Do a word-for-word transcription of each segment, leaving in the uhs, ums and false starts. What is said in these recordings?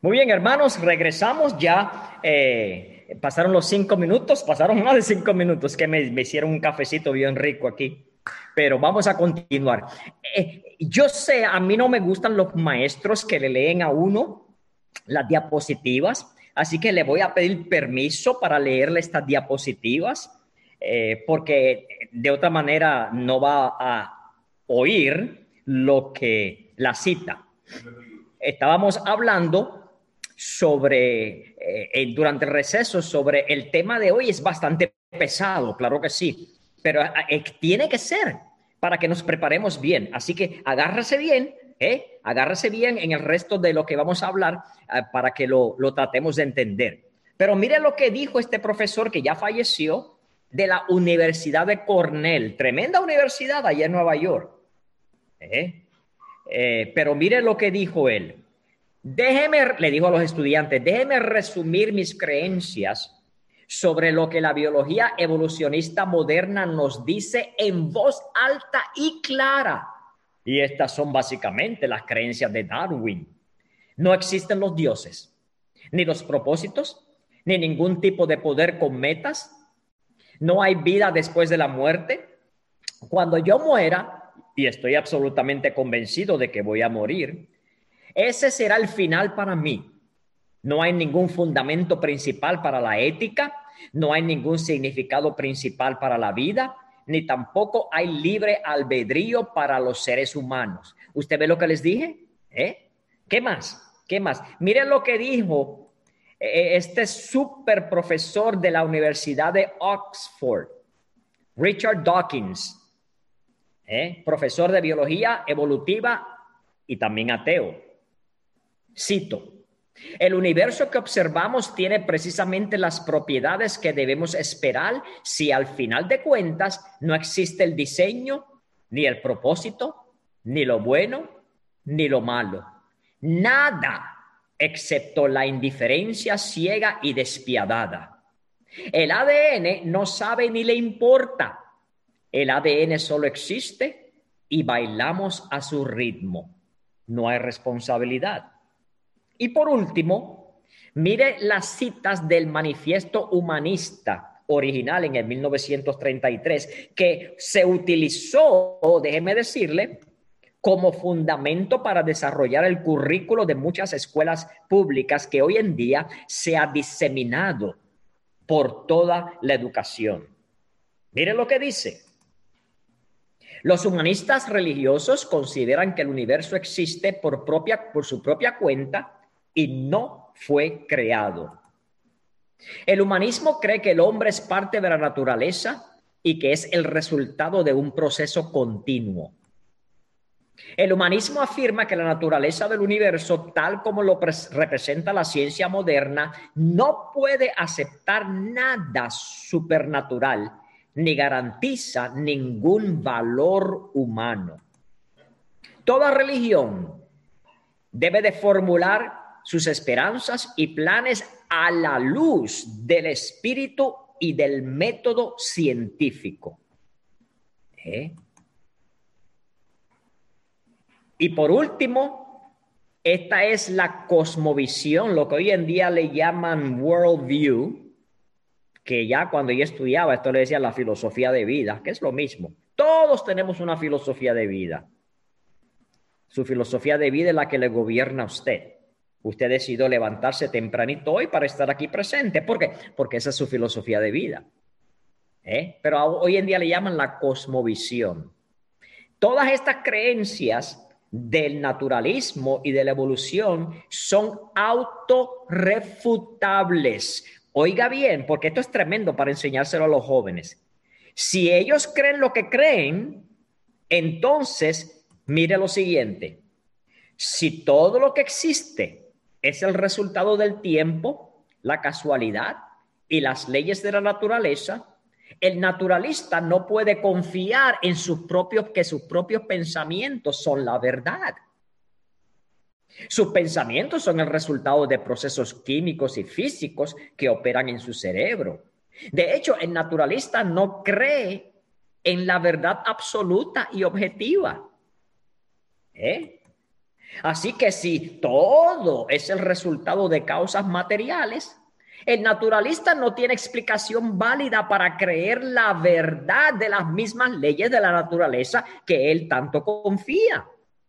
Muy bien, hermanos, regresamos ya. Eh, pasaron los cinco minutos, pasaron más de cinco minutos que me, me hicieron un cafecito bien rico aquí. Pero vamos a continuar. Eh, yo sé, a mí no me gustan los maestros que le leen a uno las diapositivas, así que le voy a pedir permiso para leerle estas diapositivas, eh, porque de otra manera no va a oír lo que la cita. Estábamos hablando sobre, eh, durante el receso, sobre el tema de hoy. Es bastante pesado, claro que sí, pero eh, tiene que ser para que nos preparemos bien. Así que agárrese bien, ¿eh? Agárrese bien en el resto de lo que vamos a hablar eh, para que lo, lo tratemos de entender. Pero mire lo que dijo este profesor que ya falleció de la Universidad de Cornell, tremenda universidad allá en Nueva York. ¿Eh? Eh, pero mire lo que dijo él. Déjeme, le dijo a los estudiantes, déjeme resumir mis creencias sobre lo que la biología evolucionista moderna nos dice en voz alta y clara. Y estas son básicamente las creencias de Darwin. No existen los dioses, ni los propósitos, ni ningún tipo de poder con metas. No hay vida después de la muerte. Cuando yo muera, y estoy absolutamente convencido de que voy a morir, ese será el final para mí. No hay ningún fundamento principal para la ética, no hay ningún significado principal para la vida, ni tampoco hay libre albedrío para los seres humanos. ¿Usted ve lo que les dije? ¿Eh? ¿Qué más? ¿Qué más? Miren lo que dijo eh, este super profesor de la Universidad de Oxford, Richard Dawkins, ¿eh? Profesor de biología evolutiva y también ateo. Cito: el universo que observamos tiene precisamente las propiedades que debemos esperar si al final de cuentas no existe el diseño, ni el propósito, ni lo bueno, ni lo malo. Nada excepto la indiferencia ciega y despiadada. El A D N no sabe ni le importa. El A D N solo existe y bailamos a su ritmo. No hay responsabilidad. Y por último, mire las citas del Manifiesto Humanista original en el mil novecientos treinta y tres, que se utilizó, déjeme decirle, como fundamento para desarrollar el currículo de muchas escuelas públicas que hoy en día se ha diseminado por toda la educación. Mire lo que dice. Los humanistas religiosos consideran que el universo existe por, propia, por su propia cuenta y no fue creado. El humanismo cree que el hombre es parte de la naturaleza y que es el resultado de un proceso continuo. El humanismo afirma que la naturaleza del universo, tal como lo representa la ciencia moderna, no puede aceptar nada supernatural ni garantiza ningún valor humano. Toda religión debe de formular sus esperanzas y planes a la luz del espíritu y del método científico. ¿Eh? Y por último, esta es la cosmovisión, lo que hoy en día le llaman worldview, que ya cuando yo estudiaba esto le decía la filosofía de vida, que es lo mismo. Todos tenemos una filosofía de vida. Su filosofía de vida es la que le gobierna a usted. Usted decidió levantarse tempranito hoy para estar aquí presente. ¿Por qué? Porque esa es su filosofía de vida. ¿Eh? Pero hoy en día le llaman la cosmovisión. Todas estas creencias del naturalismo y de la evolución son autorrefutables. Oiga bien, porque esto es tremendo para enseñárselo a los jóvenes. Si ellos creen lo que creen, entonces mire lo siguiente. Si todo lo que existe es el resultado del tiempo, la casualidad y las leyes de la naturaleza, el naturalista no puede confiar en sus propios, que sus propios pensamientos son la verdad. Sus pensamientos son el resultado de procesos químicos y físicos que operan en su cerebro. De hecho, el naturalista no cree en la verdad absoluta y objetiva. ¿Eh? Así que si todo es el resultado de causas materiales, el naturalista no tiene explicación válida para creer la verdad de las mismas leyes de la naturaleza que él tanto confía.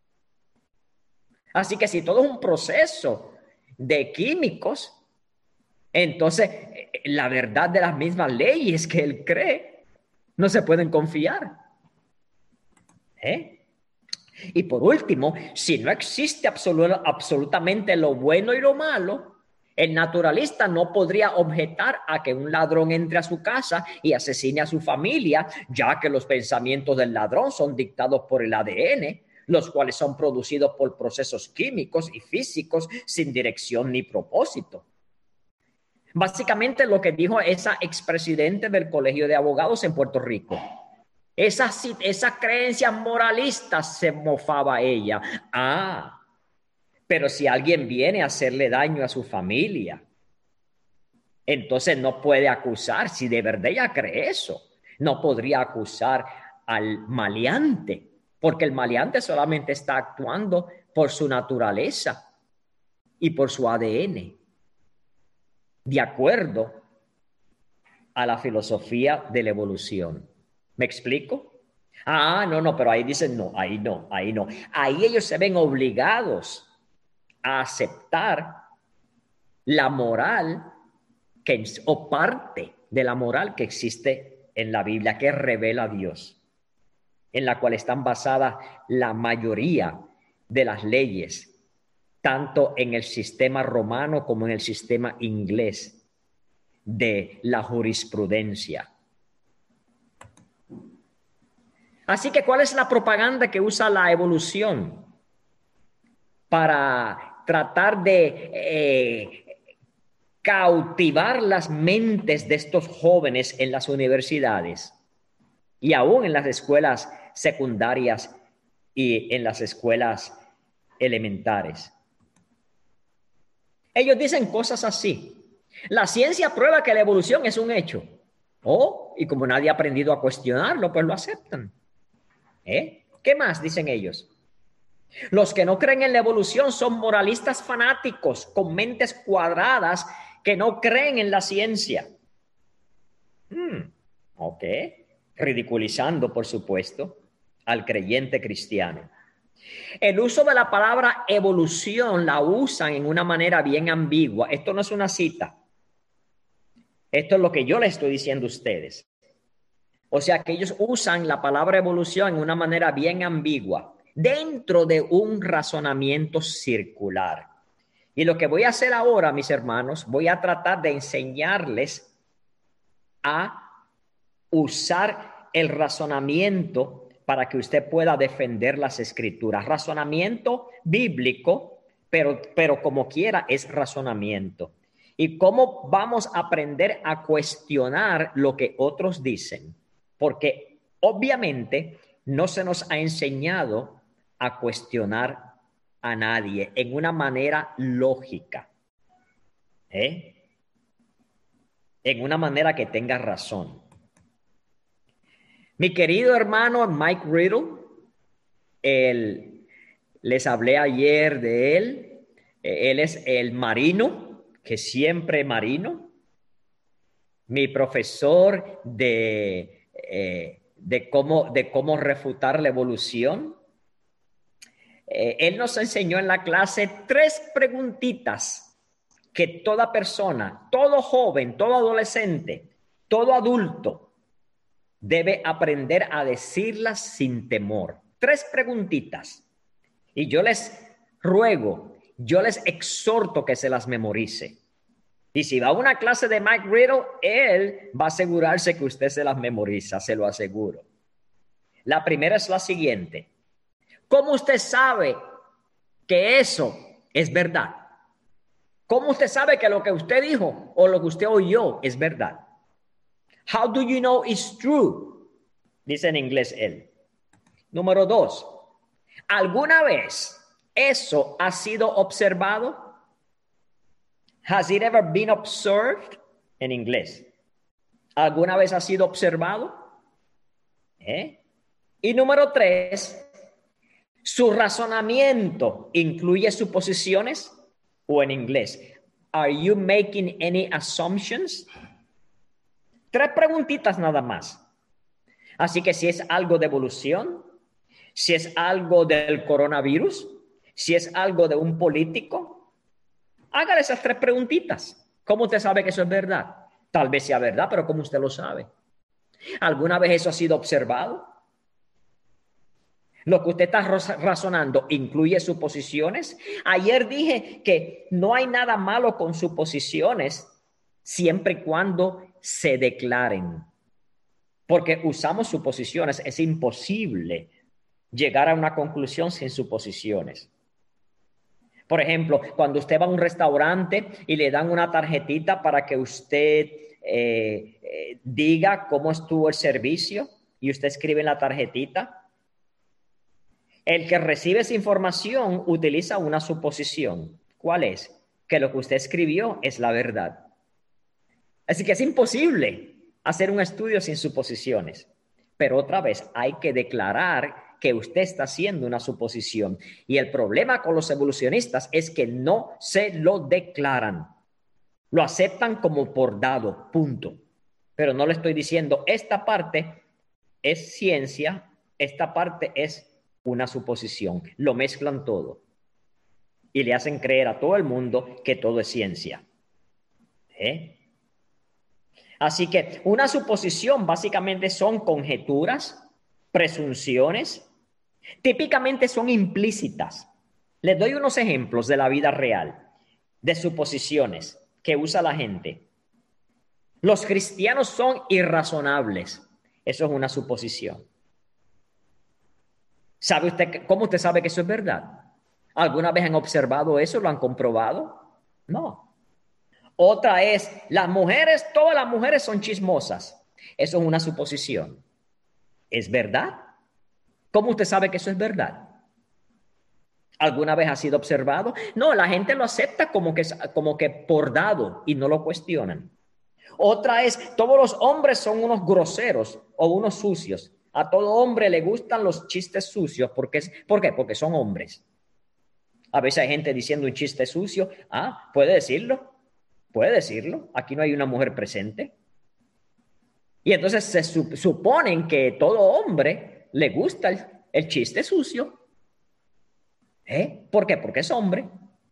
Así que si todo es un proceso de químicos, entonces la verdad de las mismas leyes que él cree no se pueden confiar. ¿Eh? Y por último, si no existe absolut- absolutamente lo bueno y lo malo, el naturalista no podría objetar a que un ladrón entre a su casa y asesine a su familia, ya que los pensamientos del ladrón son dictados por el A D N, los cuales son producidos por procesos químicos y físicos sin dirección ni propósito. Básicamente lo que dijo esa expresidente del Colegio de Abogados en Puerto Rico. Esas, esas creencias moralistas, se mofaba ella. Ah, pero si alguien viene a hacerle daño a su familia, entonces no puede acusar. Si de verdad ella cree eso, no podría acusar al maleante, porque el maleante solamente está actuando por su naturaleza y por su A D N, de acuerdo a la filosofía de la evolución. ¿Me explico? Ah, no, no, pero ahí dicen no, ahí no, ahí no. Ahí ellos se ven obligados a aceptar la moral que, o parte de la moral que existe en la Biblia, que revela Dios, en la cual están basadas la mayoría de las leyes, tanto en el sistema romano como en el sistema inglés de la jurisprudencia. Así que, ¿cuál es la propaganda que usa la evolución para tratar de eh, cautivar las mentes de estos jóvenes en las universidades y aún en las escuelas secundarias y en las escuelas elementares? Ellos dicen cosas así. La ciencia prueba que la evolución es un hecho. Oh, y como nadie ha aprendido a cuestionarlo, pues lo aceptan. ¿Eh? ¿Qué más dicen ellos? Los que no creen en la evolución son moralistas fanáticos con mentes cuadradas que no creen en la ciencia. Hmm, ok. Ridiculizando, por supuesto, al creyente cristiano. El uso de la palabra evolución la usan en una manera bien ambigua. Esto no es una cita. Esto es lo que yo les estoy diciendo a ustedes. O sea que ellos usan la palabra evolución en una manera bien ambigua, dentro de un razonamiento circular. Y lo que voy a hacer ahora, mis hermanos, voy a tratar de enseñarles a usar el razonamiento para que usted pueda defender las escrituras. Razonamiento bíblico, pero, pero como quiera es razonamiento. Y cómo vamos a aprender a cuestionar lo que otros dicen. Porque obviamente no se nos ha enseñado a cuestionar a nadie en una manera lógica, ¿eh? En una manera que tenga razón. Mi querido hermano Mike Riddle, él, les hablé ayer de él. Él es el marino, que siempre marino. Mi profesor de, eh, de, cómo, de cómo refutar la evolución. Eh, él nos enseñó en la clase tres preguntitas que toda persona, todo joven, todo adolescente, todo adulto debe aprender a decirlas sin temor. Tres preguntitas. Y yo les ruego, yo les exhorto que se las memorice. Y si va a una clase de Mike Riddle, él va a asegurarse que usted se las memoriza, se lo aseguro. La primera es la siguiente. ¿Cómo usted sabe que eso es verdad? ¿Cómo usted sabe que lo que usted dijo o lo que usted oyó es verdad? How do you know it's true? Dice en inglés él. Número dos. ¿Alguna vez eso ha sido observado? Has it ever been observed? En inglés. ¿Alguna vez ha sido observado? ¿Eh? Y número tres. ¿Su razonamiento incluye suposiciones? O en inglés, ¿are you making any assumptions? Tres preguntitas nada más. Así que si es algo de evolución, si es algo del coronavirus, si es algo de un político, hágale esas tres preguntitas. ¿Cómo usted sabe que eso es verdad? Tal vez sea verdad, pero ¿cómo usted lo sabe? ¿Alguna vez eso ha sido observado? Lo que usted está razonando incluye suposiciones. Ayer dije que no hay nada malo con suposiciones siempre y cuando se declaren. Porque usamos suposiciones, es imposible llegar a una conclusión sin suposiciones. Por ejemplo, cuando usted va a un restaurante y le dan una tarjetita para que usted eh, eh, diga cómo estuvo el servicio y usted escribe en la tarjetita, el que recibe esa información utiliza una suposición. ¿Cuál es? Que lo que usted escribió es la verdad. Así que es imposible hacer un estudio sin suposiciones. Pero otra vez hay que declarar que usted está haciendo una suposición. Y el problema con los evolucionistas es que no se lo declaran. Lo aceptan como por dado, punto. Pero no le estoy diciendo, esta parte es ciencia, esta parte es una suposición. Lo mezclan todo. Y le hacen creer a todo el mundo que todo es ciencia. ¿Eh? Así que una suposición básicamente son conjeturas, presunciones, típicamente son implícitas. Les doy unos ejemplos de la vida real, de suposiciones que usa la gente. Los cristianos son irrazonables. Eso es una suposición. ¿Sabe usted cómo usted sabe que eso es verdad? ¿Alguna vez han observado eso? ¿Lo han comprobado? No. Otra es, las mujeres, todas las mujeres son chismosas. Eso es una suposición. ¿Es verdad? ¿Cómo usted sabe que eso es verdad? ¿Alguna vez ha sido observado? No, la gente lo acepta como que, como que por dado y no lo cuestionan. Otra es, todos los hombres son unos groseros o unos sucios. A todo hombre le gustan los chistes sucios. Porque, ¿Por qué? Porque son hombres. A veces hay gente diciendo un chiste sucio. Ah, ¿puede decirlo? Puede decirlo. Aquí no hay una mujer presente. Y entonces se sup suponen que todo hombre le gusta el, el chiste sucio. ¿Eh? ¿Por qué? Porque es hombre.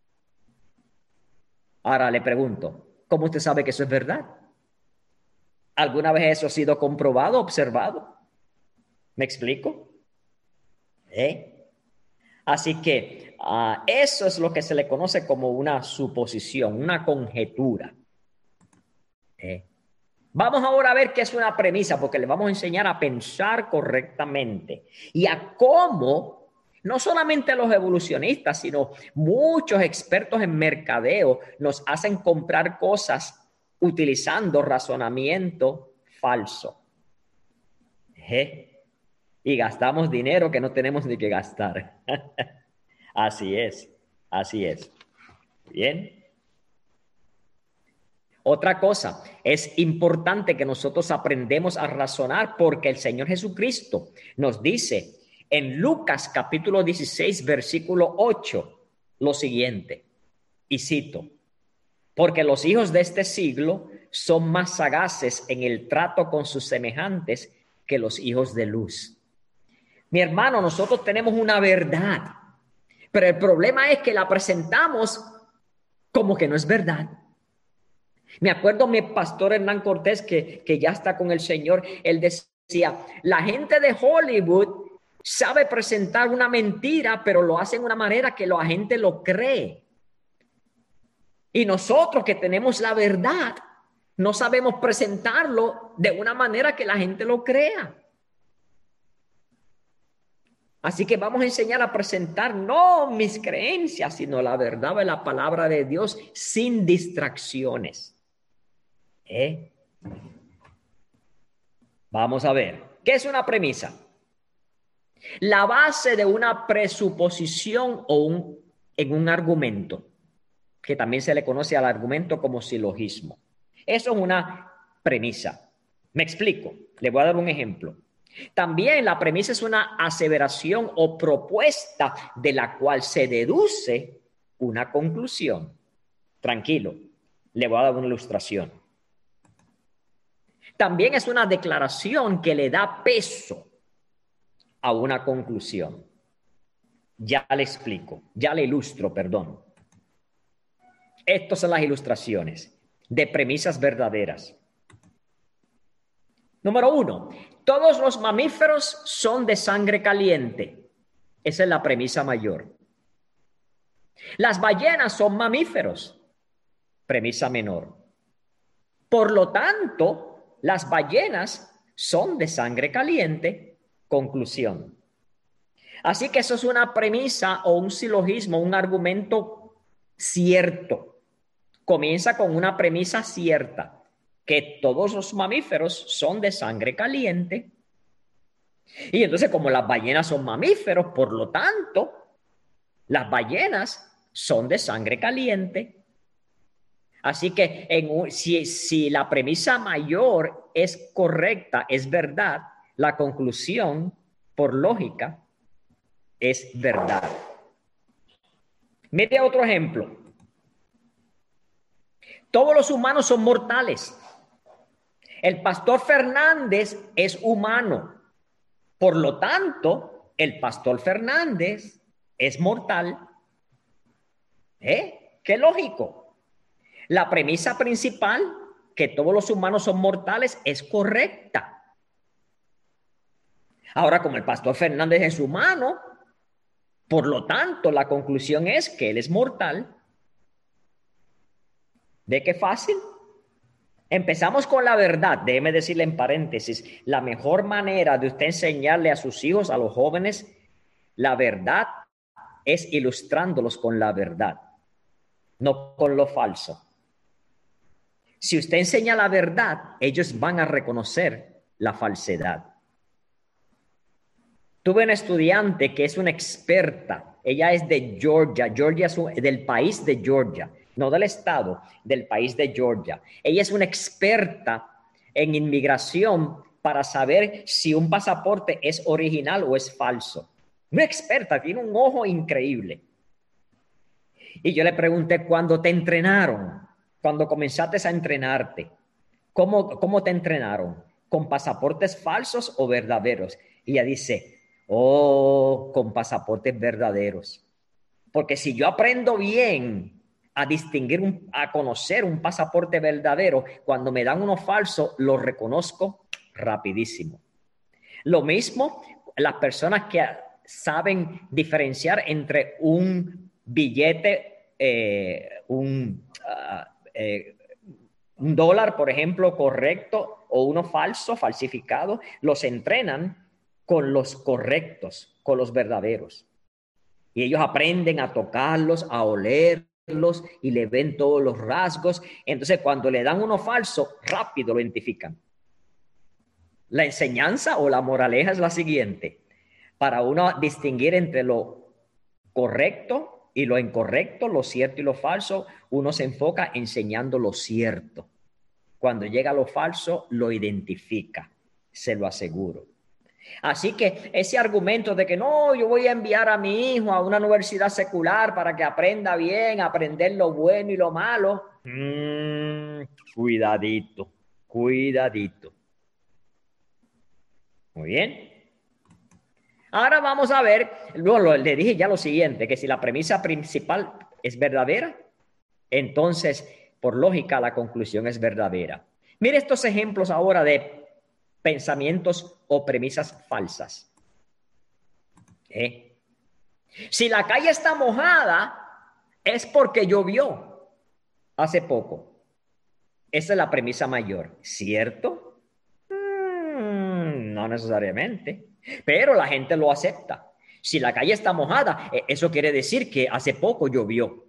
Ahora le pregunto, ¿cómo usted sabe que eso es verdad? ¿Alguna vez eso ha sido comprobado, observado? ¿Me explico? ¿Eh? Así que uh, eso es lo que se le conoce como una suposición, una conjetura. ¿Eh? Vamos ahora a ver qué es una premisa, porque le vamos a enseñar a pensar correctamente y a cómo, no solamente los evolucionistas, sino muchos expertos en mercadeo nos hacen comprar cosas utilizando razonamiento falso. ¿Eh? Y gastamos dinero que no tenemos ni que gastar. Así es, así es. Bien. Otra cosa, es importante que nosotros aprendemos a razonar porque el Señor Jesucristo nos dice en Lucas capítulo dieciséis, versículo ocho, lo siguiente, y cito, porque los hijos de este siglo son más sagaces en el trato con sus semejantes que los hijos de luz. Mi hermano, nosotros tenemos una verdad, pero el problema es que la presentamos como que no es verdad. Me acuerdo mi pastor Hernán Cortés, que, que ya está con el Señor, él decía, la gente de Hollywood sabe presentar una mentira, pero lo hace de una manera que la gente lo cree. Y nosotros que tenemos la verdad, no sabemos presentarlo de una manera que la gente lo crea. Así que vamos a enseñar a presentar no mis creencias, sino la verdad de la palabra de Dios sin distracciones. ¿Eh? Vamos a ver, ¿qué es una premisa? La base de una presuposición o un, en un argumento, que también se le conoce al argumento como silogismo. Eso es una premisa. Me explico, le voy a dar un ejemplo. También la premisa es una aseveración o propuesta de la cual se deduce una conclusión. Tranquilo, le voy a dar una ilustración. También es una declaración que le da peso a una conclusión. Ya le explico, ya le ilustro, perdón. Estas son las ilustraciones de premisas verdaderas. Número uno, todos los mamíferos son de sangre caliente. Esa es la premisa mayor. Las ballenas son mamíferos. Premisa menor. Por lo tanto, las ballenas son de sangre caliente. Conclusión. Así que eso es una premisa o un silogismo, un argumento cierto. Comienza con una premisa cierta, que todos los mamíferos son de sangre caliente. Y entonces, como las ballenas son mamíferos, por lo tanto, las ballenas son de sangre caliente. Así que en, si, si la premisa mayor es correcta, es verdad, la conclusión, por lógica, es verdad. Mire otro ejemplo. Todos los humanos son mortales. El pastor Fernández es humano. Por lo tanto, el pastor Fernández es mortal. ¿Eh? Qué lógico. La premisa principal, que todos los humanos son mortales, es correcta. Ahora, como el pastor Fernández es humano, por lo tanto, la conclusión es que él es mortal. ¿Ve qué fácil? Empezamos con la verdad. Déjeme decirle en paréntesis, la mejor manera de usted enseñarle a sus hijos, a los jóvenes, la verdad es ilustrándolos con la verdad, no con lo falso. Si usted enseña la verdad, ellos van a reconocer la falsedad. Tuve una estudiante que es una experta. Ella es de Georgia. Georgia es un, del país de Georgia, no del estado, del país de Georgia. Ella es una experta en inmigración para saber si un pasaporte es original o es falso. Una experta, tiene un ojo increíble. Y yo le pregunté, ¿cuándo te entrenaron? Cuando comenzaste a entrenarte, ¿cómo, cómo te entrenaron? ¿Con pasaportes falsos o verdaderos? Y ella dice, oh, con pasaportes verdaderos. Porque si yo aprendo bien a distinguir, un, a conocer un pasaporte verdadero, cuando me dan uno falso, lo reconozco rapidísimo. Lo mismo, las personas que saben diferenciar entre un billete, eh, un, uh, eh, un dólar, por ejemplo, correcto o uno falso, falsificado, los entrenan con los correctos, con los verdaderos. Y ellos aprenden a tocarlos, a olerlos y le ven todos los rasgos. Entonces, cuando le dan uno falso, rápido lo identifican. La enseñanza o la moraleja es la siguiente. Para uno distinguir entre lo correcto y lo incorrecto, lo cierto y lo falso, uno se enfoca enseñando lo cierto. Cuando llega lo falso, lo identifica, se lo aseguro. Así que ese argumento de que no, yo voy a enviar a mi hijo a una universidad secular para que aprenda bien, aprender lo bueno y lo malo, mmm, cuidadito, cuidadito. Muy bien. Ahora vamos a ver, luego le dije ya lo siguiente, que si la premisa principal es verdadera, entonces, por lógica, la conclusión es verdadera. Mire estos ejemplos ahora de pensamientos o premisas falsas. ¿Eh? Si la calle está mojada, es porque llovió hace poco. Esa es la premisa mayor, ¿cierto? Mm, no necesariamente, pero la gente lo acepta. Si la calle está mojada, eso quiere decir que hace poco llovió.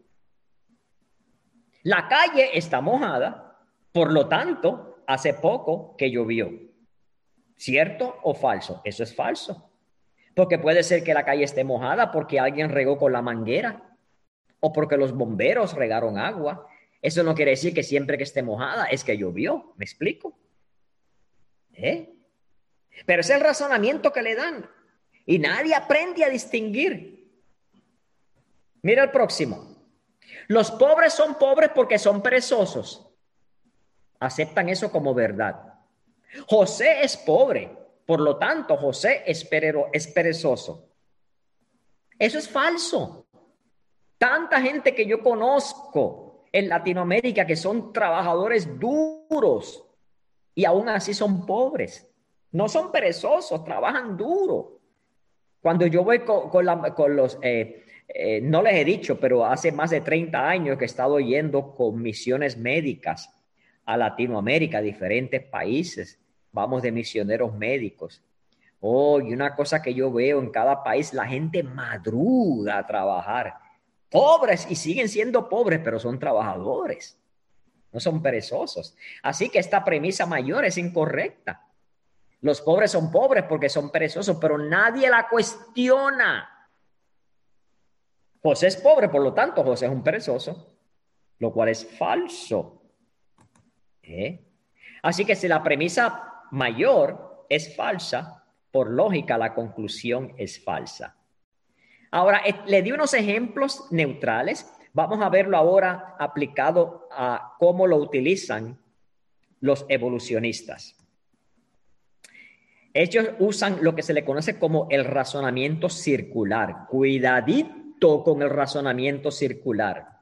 La calle está mojada, por lo tanto, hace poco que llovió. ¿Cierto o falso? Eso es falso. Porque puede ser que la calle esté mojada porque alguien regó con la manguera o porque los bomberos regaron agua. Eso no quiere decir que siempre que esté mojada es que llovió. ¿Me explico? ¿Eh? Pero es el razonamiento que le dan. Y nadie aprende a distinguir. Mira el próximo. Los pobres son pobres porque son perezosos. Aceptan eso como verdad. José es pobre, por lo tanto, José es, perero, es perezoso. Eso es falso. Tanta gente que yo conozco en Latinoamérica que son trabajadores duros y aún así son pobres. No son perezosos, trabajan duro. Cuando yo voy con, con, la, con los, eh, eh, no les he dicho, pero hace más de treinta años que he estado yendo con misiones médicas a Latinoamérica, a diferentes países. Vamos de misioneros médicos. Oh, y una cosa que yo veo en cada país, la gente madruga a trabajar. Pobres y siguen siendo pobres, pero son trabajadores. No son perezosos. Así que esta premisa mayor es incorrecta. Los pobres son pobres porque son perezosos, pero nadie la cuestiona. José es pobre, por lo tanto, José es un perezoso, lo cual es falso. ¿Eh? Así que si la premisa mayor es falsa, por lógica la conclusión es falsa. Ahora, le di unos ejemplos neutrales. Vamos a verlo ahora aplicado a cómo lo utilizan los evolucionistas. Ellos usan lo que se le conoce como el razonamiento circular. Cuidadito con el razonamiento circular.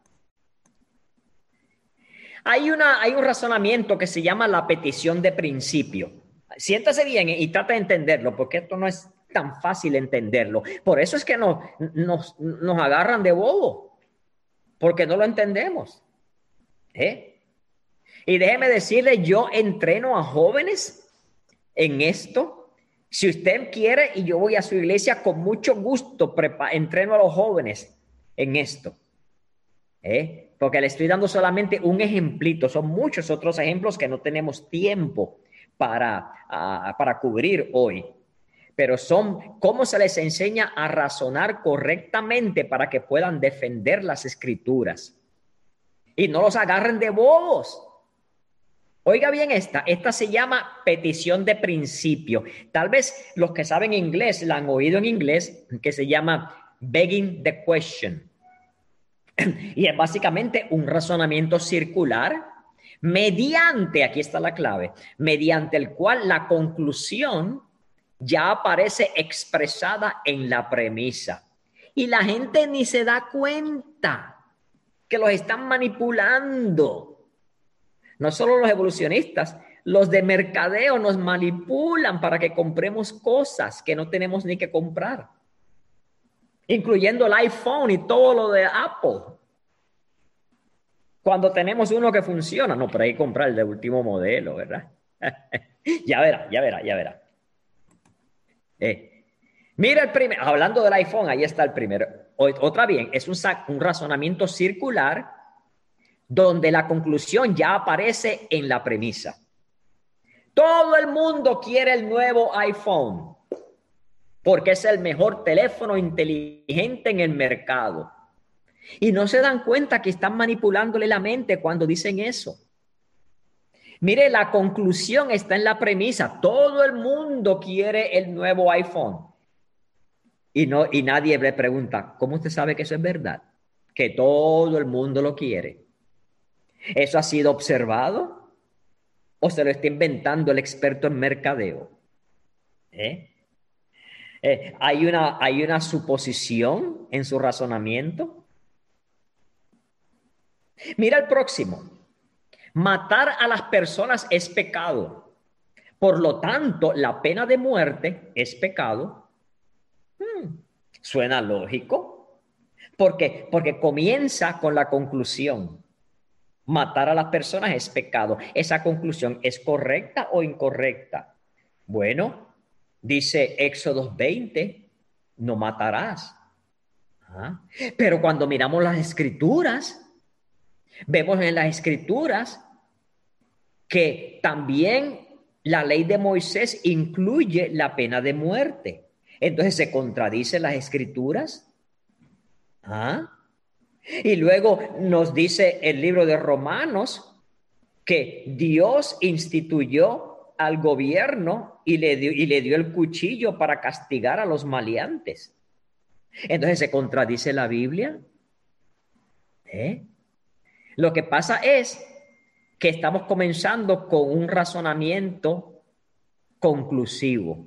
Hay, una, hay un razonamiento que se llama la petición de principio. Siéntase bien y trata de entenderlo, porque esto no es tan fácil entenderlo. Por eso es que nos, nos, nos agarran de bobo, porque no lo entendemos. ¿Eh? Y déjeme decirle, yo entreno a jóvenes en esto. Si usted quiere, y yo voy a su iglesia con mucho gusto, entreno a los jóvenes en esto. ¿Eh? Porque le estoy dando solamente un ejemplito. Son muchos otros ejemplos que no tenemos tiempo para, uh, para cubrir hoy. Pero son cómo se les enseña a razonar correctamente para que puedan defender las escrituras. Y no los agarren de bobos. Oiga bien esta, esta se llama petición de principio. Tal vez los que saben inglés la han oído en inglés, que se llama begging the question. Y es básicamente un razonamiento circular mediante, aquí está la clave, mediante el cual la conclusión ya aparece expresada en la premisa. Y la gente ni se da cuenta que los están manipulando. No solo los evolucionistas, los de mercadeo nos manipulan para que compremos cosas que no tenemos ni que comprar, incluyendo el iPhone y todo lo de Apple. Cuando tenemos uno que funciona, no, pero hay que comprar el de último modelo, ¿verdad? ya verá, ya verá, ya verá. Eh, mira el primero, hablando del iPhone, ahí está el primero. Otra bien, es un, un razonamiento circular donde la conclusión ya aparece en la premisa. Todo el mundo quiere el nuevo iPhone porque es el mejor teléfono inteligente en el mercado. Y no se dan cuenta que están manipulándole la mente cuando dicen eso. Mire, la conclusión está en la premisa. Todo el mundo quiere el nuevo iPhone. Y, no, y nadie le pregunta, ¿cómo usted sabe que eso es verdad? Que todo el mundo lo quiere. ¿Eso ha sido observado? ¿O se lo está inventando el experto en mercadeo? ¿Eh? Eh, ¿hay una, hay una suposición en su razonamiento? Mira el próximo. Matar a las personas es pecado. Por lo tanto, la pena de muerte es pecado. Hmm, suena lógico. ¿Por qué? Porque comienza con la conclusión. Matar a las personas es pecado. ¿Esa conclusión es correcta o incorrecta? Bueno, dice Éxodo veinte, no matarás. ¿Ah? Pero cuando miramos las escrituras, vemos en las escrituras que también la ley de Moisés incluye la pena de muerte. Entonces, ¿se contradicen las escrituras? ¿Ah? Y luego nos dice el libro de Romanos que Dios instituyó al gobierno y le dio, y le dio el cuchillo para castigar a los maleantes. Entonces, ¿se contradice la Biblia? ¿Eh? Lo que pasa es que estamos comenzando con un razonamiento conclusivo.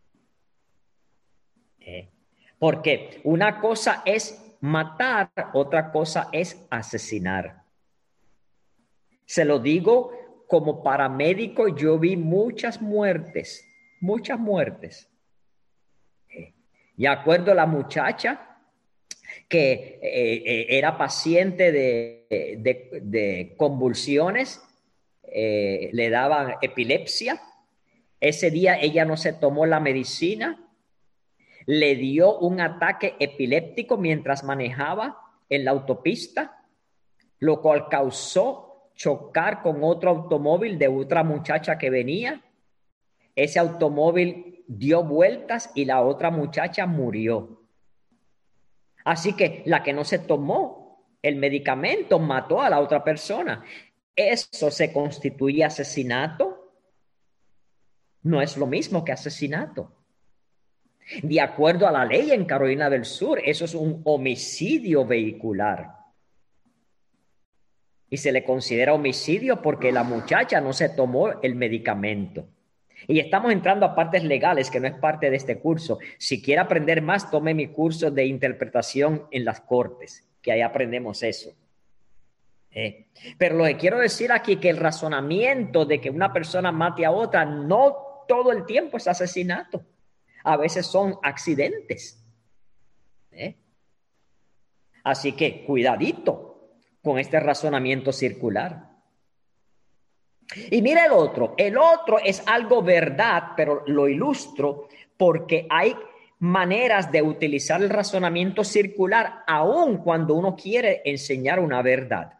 ¿Eh? Porque una cosa es matar, otra cosa es asesinar. Se lo digo como paramédico, yo vi muchas muertes, muchas muertes. ¿Eh? Y acuerdo a la muchacha que eh, eh, era paciente de, de, de convulsiones, eh, le daban epilepsia. Ese día ella no se tomó la medicina, le dio un ataque epiléptico mientras manejaba en la autopista, lo cual causó chocar con otro automóvil de otra muchacha que venía. Ese automóvil dio vueltas y la otra muchacha murió. Así que la que no se tomó el medicamento mató a la otra persona. ¿Eso se constituye asesinato? No es lo mismo que asesinato. De acuerdo a la ley en Carolina del Sur, eso es un homicidio vehicular. Y se le considera homicidio porque la muchacha no se tomó el medicamento. Y estamos entrando a partes legales que no es parte de este curso. Si quiere aprender más, tome mi curso de interpretación en las cortes, que ahí aprendemos eso. Eh, pero lo que quiero decir aquí es que el razonamiento de que una persona mate a otra no todo el tiempo es asesinato. A veces son accidentes. ¿Eh? Así que cuidadito con este razonamiento circular. Y mira el otro. El otro es algo verdad, pero lo ilustro porque hay maneras de utilizar el razonamiento circular aun cuando uno quiere enseñar una verdad.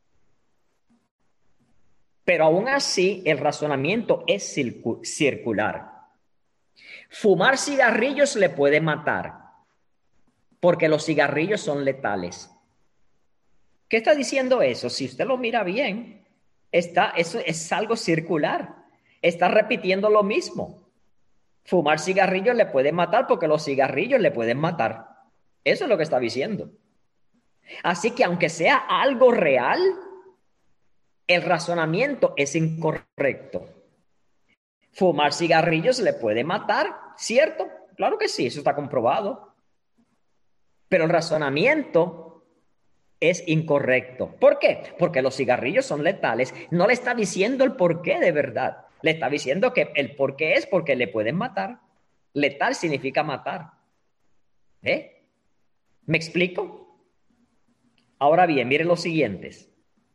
Pero aún así el razonamiento es circular. Fumar cigarrillos le puede matar porque los cigarrillos son letales. ¿Qué está diciendo eso? Si usted lo mira bien, está, eso es algo circular. Está repitiendo lo mismo. Fumar cigarrillos le puede matar porque los cigarrillos le pueden matar. Eso es lo que está diciendo. Así que aunque sea algo real, el razonamiento es incorrecto. Fumar cigarrillos le puede matar, ¿cierto? Claro que sí, eso está comprobado. Pero el razonamiento es incorrecto. ¿Por qué? Porque los cigarrillos son letales. No le está diciendo el por qué de verdad. Le está diciendo que el por qué es porque le pueden matar. Letal significa matar. ¿Eh? ¿Me explico? Ahora bien, miren los siguientes.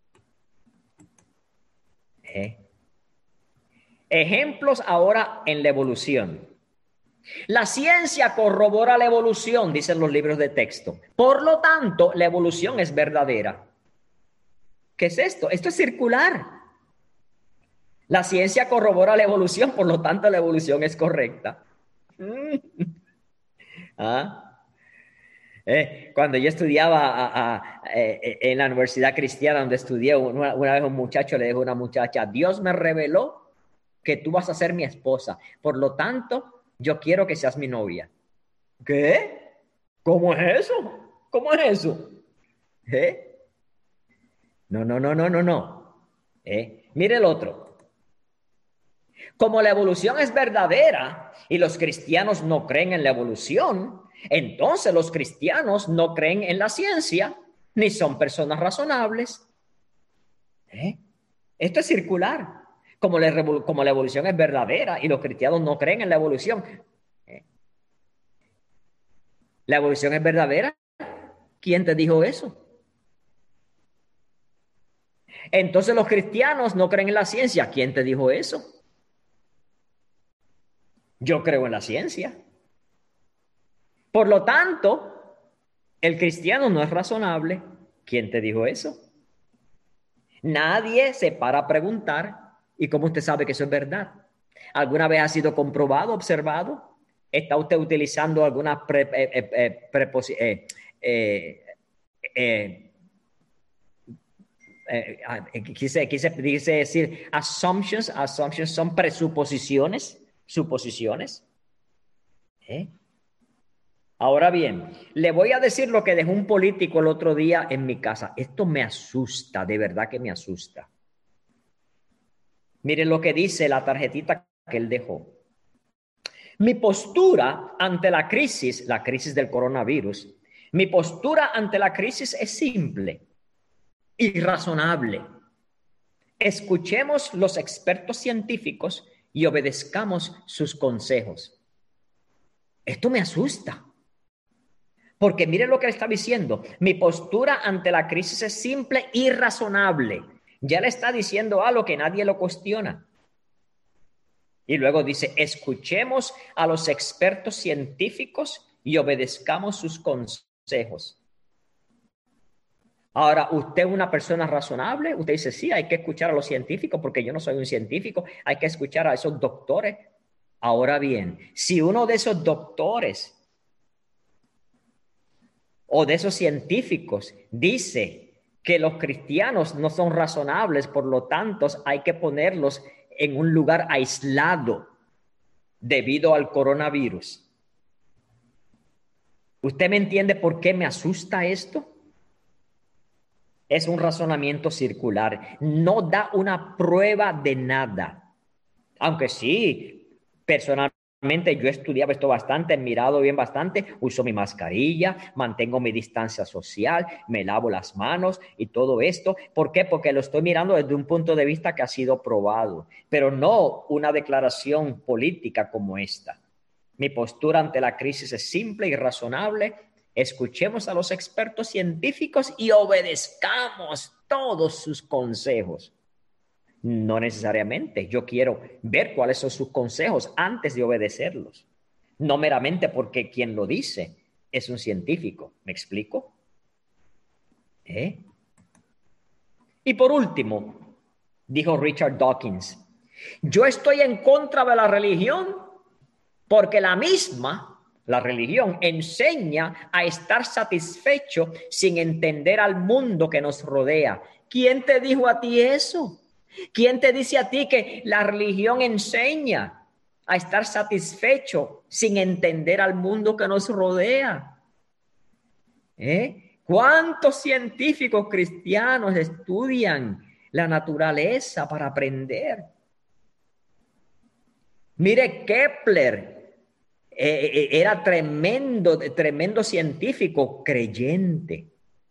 ¿Eh? Ejemplos ahora en la evolución. La ciencia corrobora la evolución, dicen los libros de texto. Por lo tanto, la evolución es verdadera. ¿Qué es esto? Esto es circular. La ciencia corrobora la evolución, por lo tanto, la evolución es correcta. ¿Ah? Eh, cuando yo estudiaba a, a, a, en la universidad cristiana donde estudié, una, una vez un muchacho le dijo a una muchacha: Dios me reveló que tú vas a ser mi esposa, por lo tanto, yo quiero que seas mi novia. ¿Qué? ¿Cómo es eso? ¿Cómo es eso? ¿Eh? No, no, no, no, no, no. ¿Eh? Mire el otro. Como la evolución es verdadera y los cristianos no creen en la evolución, entonces los cristianos no creen en la ciencia ni son personas razonables. ¿Eh? Esto es circular. Como la, como la evolución es verdadera y los cristianos no creen en la evolución. ¿Eh? ¿La evolución es verdadera? ¿Quién te dijo eso? Entonces los cristianos no creen en la ciencia. ¿Quién te dijo eso? Yo creo en la ciencia. Por lo tanto, el cristiano no es razonable. ¿Quién te dijo eso? Nadie se para a preguntar. ¿Y cómo usted sabe que eso es verdad? ¿Alguna vez ha sido comprobado, observado? ¿Está usted utilizando alguna pre, eh, eh, preposi eh, eh, eh, eh, eh, quise, quise, quise decir assumptions, assumptions son presuposiciones, suposiciones. ¿Eh? Ahora bien, le voy a decir lo que dejó un político el otro día en mi casa. Esto me asusta, de verdad que me asusta. Miren lo que dice la tarjetita que él dejó. Mi postura ante la crisis, la crisis del coronavirus, mi postura ante la crisis es simple y razonable. Escuchemos los expertos científicos y obedezcamos sus consejos. Esto me asusta. Porque miren lo que le está diciendo. Mi postura ante la crisis es simple y razonable. Ya le está diciendo algo que nadie lo cuestiona. Y luego dice, escuchemos a los expertos científicos y obedezcamos sus consejos. Ahora, usted es una persona razonable. Usted dice, sí, hay que escuchar a los científicos porque yo no soy un científico. Hay que escuchar a esos doctores. Ahora bien, si uno de esos doctores o de esos científicos dice que los cristianos no son razonables, por lo tanto hay que ponerlos en un lugar aislado debido al coronavirus. ¿Usted me entiende por qué me asusta esto? Es un razonamiento circular, no da una prueba de nada. Aunque sí, personalmente yo he estudiado esto bastante, he mirado bien bastante, uso mi mascarilla, mantengo mi distancia social, me lavo las manos y todo esto. ¿Por qué? Porque lo estoy mirando desde un punto de vista que ha sido probado, pero no una declaración política como esta. Mi postura ante la crisis es simple y razonable. Escuchemos a los expertos científicos y obedezcamos todos sus consejos. No necesariamente. Yo quiero ver cuáles son sus consejos antes de obedecerlos. No meramente porque quien lo dice es un científico. ¿Me explico? ¿Eh? Y por último, dijo Richard Dawkins, yo estoy en contra de la religión porque la misma, la religión, enseña a estar satisfecho sin entender al mundo que nos rodea. ¿Quién te dijo a ti eso? ¿Quién te dice a ti que la religión enseña a estar satisfecho sin entender al mundo que nos rodea? ¿Eh? ¿Cuántos científicos cristianos estudian la naturaleza para aprender? Mire, Kepler eh, era tremendo, tremendo científico creyente.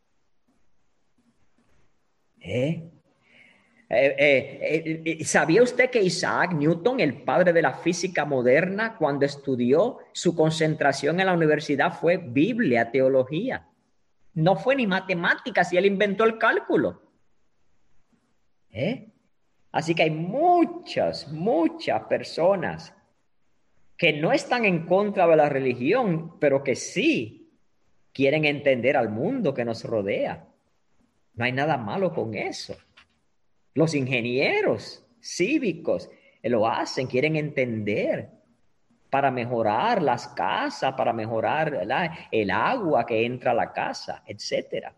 ¿Eh? Eh, eh, eh, ¿Sabía usted que Isaac Newton, el padre de la física moderna, cuando estudió, su concentración en la universidad fue Biblia, teología? No fue ni matemáticas y él inventó el cálculo. ¿Eh? Así que hay muchas, muchas personas que no están en contra de la religión, pero que sí quieren entender al mundo que nos rodea. No hay nada malo con eso. Los ingenieros cívicos lo hacen, quieren entender para mejorar las casas, para mejorar, ¿verdad?, el agua que entra a la casa, etcétera.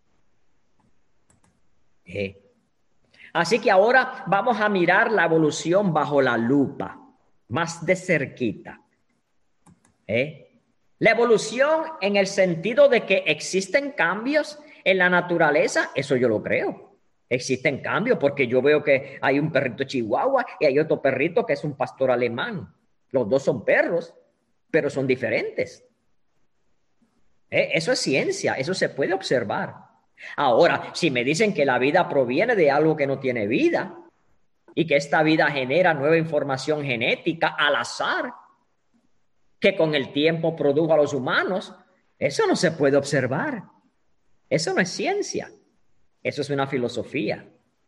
Eh. Así que ahora vamos a mirar la evolución bajo la lupa, más de cerquita. ¿Eh? La evolución en el sentido de que existen cambios en la naturaleza, eso yo lo creo. Existen cambios porque yo veo que hay un perrito chihuahua y hay otro perrito que es un pastor alemán. Los dos son perros, pero son diferentes. ¿Eh? Eso es ciencia, eso se puede observar. Ahora, si me dicen que la vida proviene de algo que no tiene vida y que esta vida genera nueva información genética al azar, que con el tiempo produjo a los humanos, eso no se puede observar. Eso no es ciencia. Eso es una filosofía.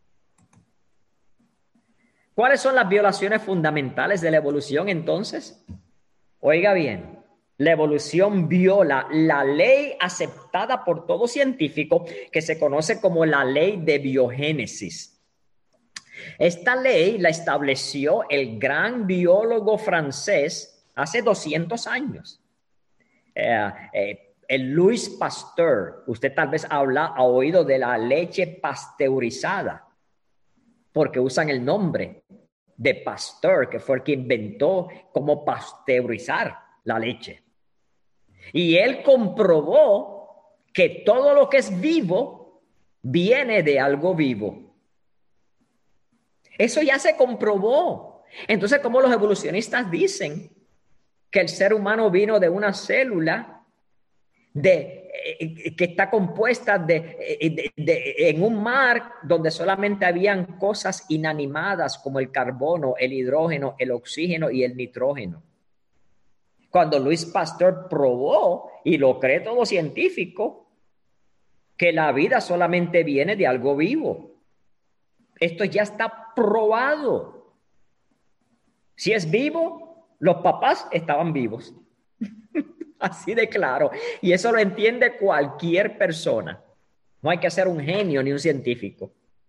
¿Cuáles son las violaciones fundamentales de la evolución entonces? Oiga bien, la evolución viola la ley aceptada por todo científico que se conoce como la ley de biogénesis. Esta ley la estableció el gran biólogo francés hace doscientos años. Eh, eh, el Louis Pasteur, usted tal vez habla, ha oído de la leche pasteurizada, porque usan el nombre de Pasteur, que fue el que inventó cómo pasteurizar la leche. Y él comprobó que todo lo que es vivo viene de algo vivo. Eso ya se comprobó. Entonces, ¿cómo los evolucionistas dicen que el ser humano vino de una célula de, eh, que está compuesta de, de, de, en un mar donde solamente habían cosas inanimadas como el carbono, el hidrógeno, el oxígeno y el nitrógeno? Cuando Louis Pasteur probó, y lo cree todo científico, que la vida solamente viene de algo vivo. Esto ya está probado. Si es vivo, los papás estaban vivos. Así de claro. Y eso lo entiende cualquier persona. No hay que ser un genio ni un científico.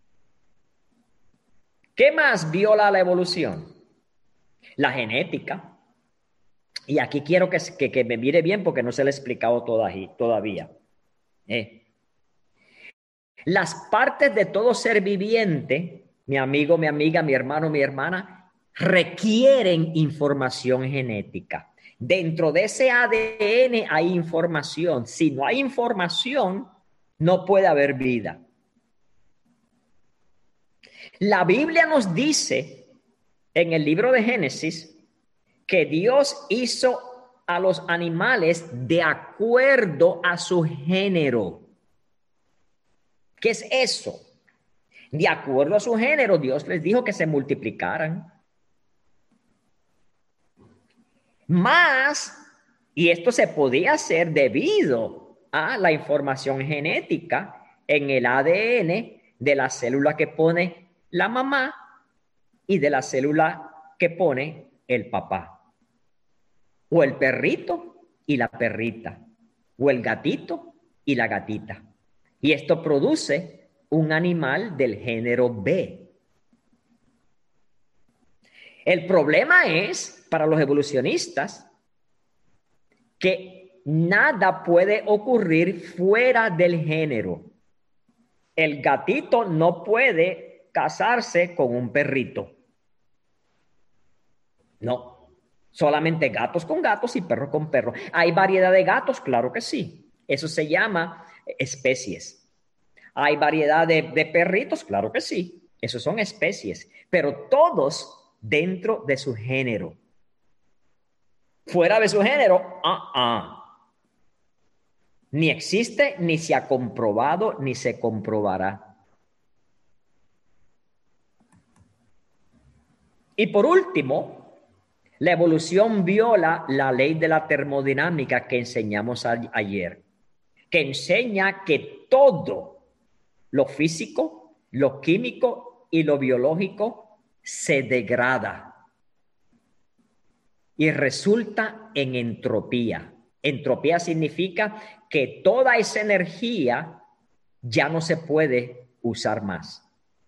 ¿Qué más viola la evolución? La genética. Y aquí quiero que, que, que me mire bien porque no se lo he explicado todavía. Eh. Las partes de todo ser viviente, mi amigo, mi amiga, mi hermano, mi hermana, requieren información genética. Dentro de ese A D N hay información. Si no hay información, no puede haber vida. La Biblia nos dice en el libro de Génesis que Dios hizo a los animales de acuerdo a su género. ¿Qué es eso? De acuerdo a su género, Dios les dijo que se multiplicaran. Más, y esto se podía hacer debido a la información genética en el A D N de la célula que pone la mamá y de la célula que pone el papá. O el perrito y la perrita. O el gatito y la gatita. Y esto produce un animal del género B. El problema es, para los evolucionistas, que nada puede ocurrir fuera del género. El gatito no puede casarse con un perrito. No. Solamente gatos con gatos y perros con perros. ¿Hay variedad de gatos? Claro que sí. Eso se llama especies. ¿Hay variedad de, de perritos? Claro que sí. Esos son especies. Pero todos dentro de su género. Fuera de su género, ah, ah. Ni existe, ni se ha comprobado, ni se comprobará. Y por último, la evolución viola la ley de la termodinámica que enseñamos a, ayer, que enseña que todo lo físico, lo químico y lo biológico se degrada y resulta en entropía. Entropía significa que toda esa energía ya no se puede usar más.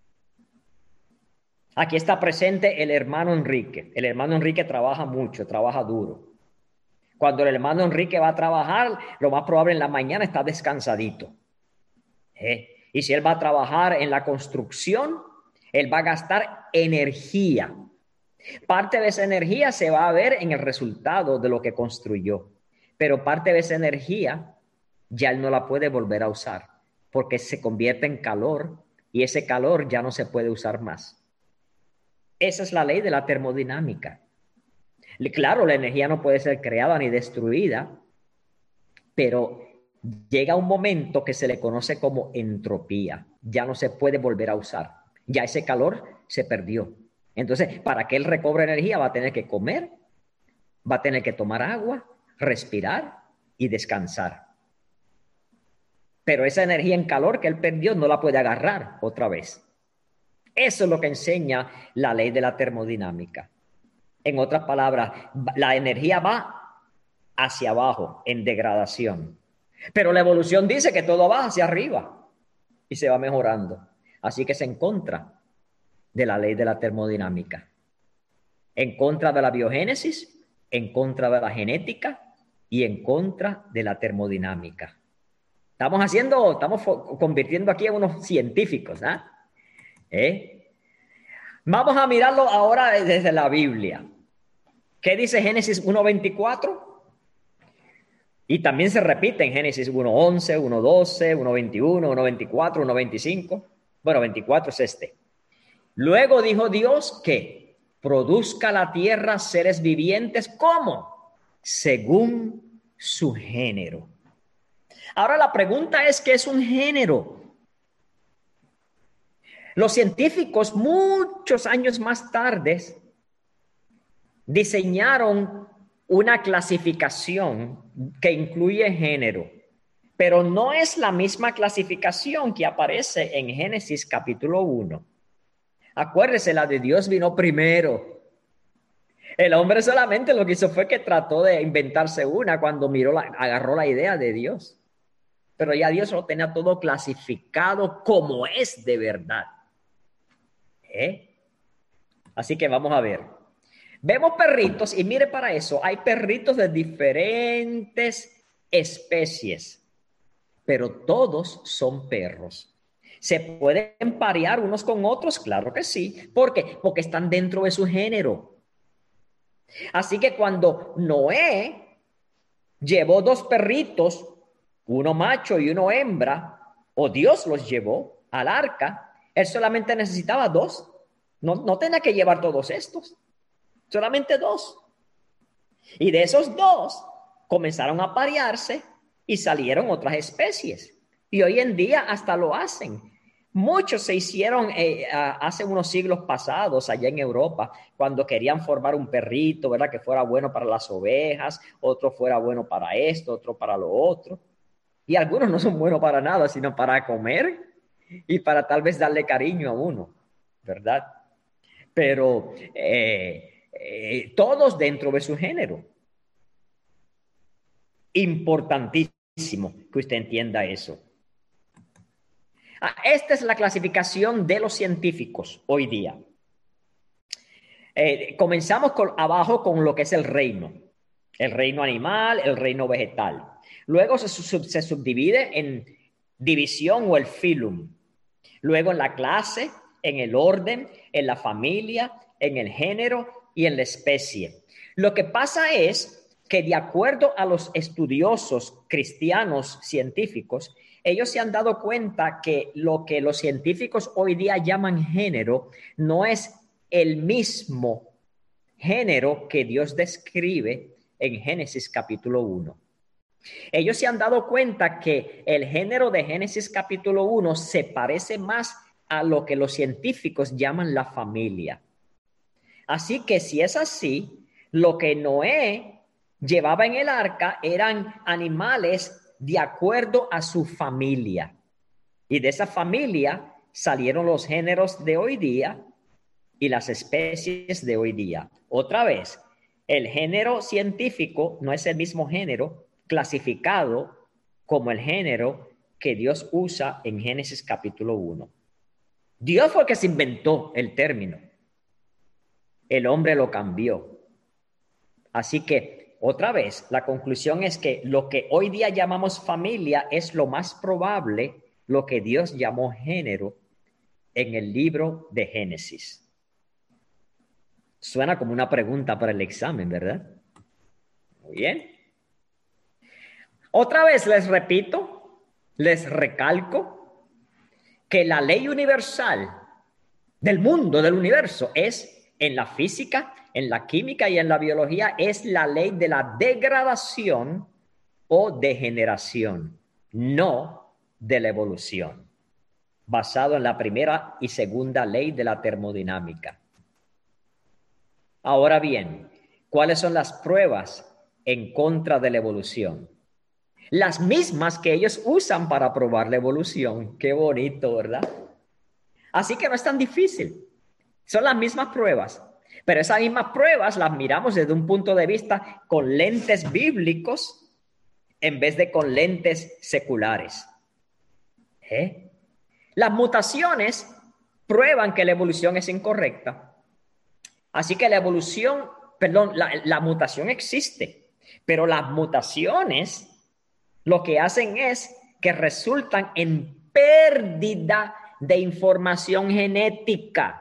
Aquí está presente el hermano Enrique. El hermano Enrique trabaja mucho, trabaja duro. Cuando el hermano Enrique va a trabajar, lo más probable en la mañana está descansadito. ¿Eh? Y si él va a trabajar en la construcción, él va a gastar energía. Parte de esa energía se va a ver en el resultado de lo que construyó. Pero parte de esa energía ya él no la puede volver a usar porque se convierte en calor y ese calor ya no se puede usar más. Esa es la ley de la termodinámica. Claro, la energía no puede ser creada ni destruida, pero llega un momento que se le conoce como entropía. Ya no se puede volver a usar. Ya ese calor se perdió. Entonces, para que él recobre energía va a tener que comer, va a tener que tomar agua, respirar y descansar. Pero esa energía en calor que él perdió no la puede agarrar otra vez. Eso es lo que enseña la ley de la termodinámica. En otras palabras, la energía va hacia abajo, en degradación. Pero la evolución dice que todo va hacia arriba y se va mejorando. Así que es en contra de la ley de la termodinámica. En contra de la biogénesis, en contra de la genética y en contra de la termodinámica. Estamos haciendo, estamos convirtiendo aquí en unos científicos, ¿ah? ¿Eh? Vamos a mirarlo ahora desde la Biblia. ¿Qué dice Génesis uno veinticuatro? Y también se repite en Génesis uno once, uno doce, uno veintiuno, uno veinticuatro, uno veinticinco. Bueno, veinticuatro es este. Luego dijo Dios que produzca la tierra seres vivientes, ¿cómo? Según su género. Ahora la pregunta es, ¿qué es un género? Los científicos, muchos años más tarde, diseñaron una clasificación que incluye género, pero no es la misma clasificación que aparece en Génesis capítulo uno. Acuérdese, la de Dios vino primero. El hombre solamente lo que hizo fue que trató de inventarse una cuando miró la, agarró la idea de Dios. Pero ya Dios lo tenía todo clasificado como es de verdad. ¿Eh? Así que vamos a ver. Vemos perritos y mire para eso, hay perritos de diferentes especies, pero todos son perros. ¿Se pueden parear unos con otros? Claro que sí. ¿Por qué? Porque están dentro de su género. Así que cuando Noé llevó dos perritos, uno macho y uno hembra, o Dios los llevó al arca, él solamente necesitaba dos. No, no tenía que llevar todos estos. Solamente dos. Y de esos dos comenzaron a parearse y salieron otras especies. Y hoy en día hasta lo hacen. Muchos se hicieron eh, hace unos siglos pasados allá en Europa, cuando querían formar un perrito, ¿verdad? Que fuera bueno para las ovejas, otro fuera bueno para esto, otro para lo otro. Y algunos no son buenos para nada, sino para comer y para tal vez darle cariño a uno, ¿verdad? Pero eh, eh, todos dentro de su género. Importantísimo que usted entienda eso. Ah, esta es la clasificación de los científicos hoy día. Eh, comenzamos con, abajo con lo que es el reino. El reino animal, el reino vegetal. Luego se, sub, se subdivide en división o el filum. Luego en la clase, en el orden, en la familia, en el género y en la especie. Lo que pasa es que de acuerdo a los estudiosos cristianos científicos, ellos se han dado cuenta que lo que los científicos hoy día llaman género no es el mismo género que Dios describe en Génesis capítulo uno. Ellos se han dado cuenta que el género de Génesis capítulo uno se parece más a lo que los científicos llaman la familia. Así que si es así, lo que Noé llevaba en el arca eran animales de acuerdo a su familia. Y de esa familia salieron los géneros de hoy día y las especies de hoy día. Otra vez, el género científico no es el mismo género clasificado como el género que Dios usa en Génesis capítulo uno. Dios fue el que se inventó el término. El hombre lo cambió. Así que, otra vez, la conclusión es que lo que hoy día llamamos familia es lo más probable lo que Dios llamó género en el libro de Génesis. Suena como una pregunta para el examen, ¿verdad? Muy bien. Otra vez les repito, les recalco que la ley universal del mundo, del universo, es en la física, en la química y en la biología, es la ley de la degradación o degeneración, no de la evolución, basado en la primera y segunda ley de la termodinámica. Ahora bien, ¿cuáles son las pruebas en contra de la evolución? Las mismas que ellos usan para probar la evolución. Qué bonito, ¿verdad? Así que no es tan difícil. Son las mismas pruebas. Pero esas mismas pruebas las miramos desde un punto de vista con lentes bíblicos en vez de con lentes seculares. ¿Eh? Las mutaciones prueban que la evolución es incorrecta. Así que la evolución, perdón, la, la mutación existe. Pero las mutaciones lo que hacen es que resultan en pérdida de información genética,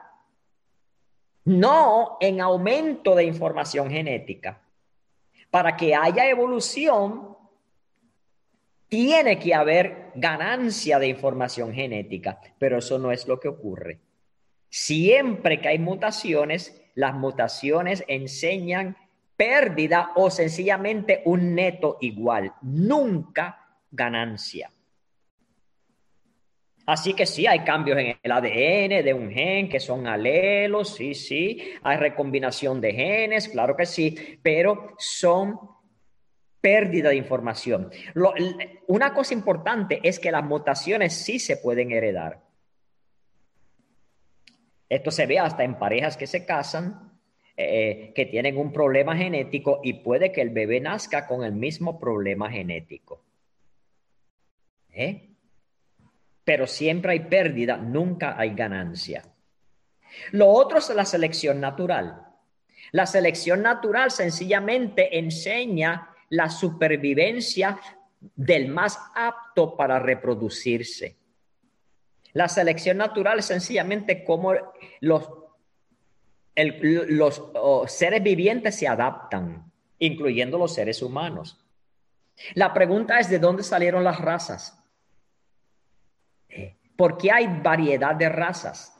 no en aumento de información genética. Para que haya evolución, tiene que haber ganancia de información genética, pero eso no es lo que ocurre. Siempre que hay mutaciones, las mutaciones enseñan pérdida o sencillamente un neto igual, nunca ganancia. Así que sí, hay cambios en el A D N de un gen que son alelos, sí, sí, hay recombinación de genes, claro que sí, pero son pérdida de información. Lo, una cosa importante es que las mutaciones sí se pueden heredar. Esto se ve hasta en parejas que se casan, eh, que tienen un problema genético y puede que el bebé nazca con el mismo problema genético. ¿Eh? Pero siempre hay pérdida, nunca hay ganancia. Lo otro es la selección natural. La selección natural sencillamente enseña la supervivencia del más apto para reproducirse. La selección natural es sencillamente cómo los, el, los oh, seres vivientes se adaptan, incluyendo los seres humanos. La pregunta es, ¿de dónde salieron las razas? ¿Por qué hay variedad de razas?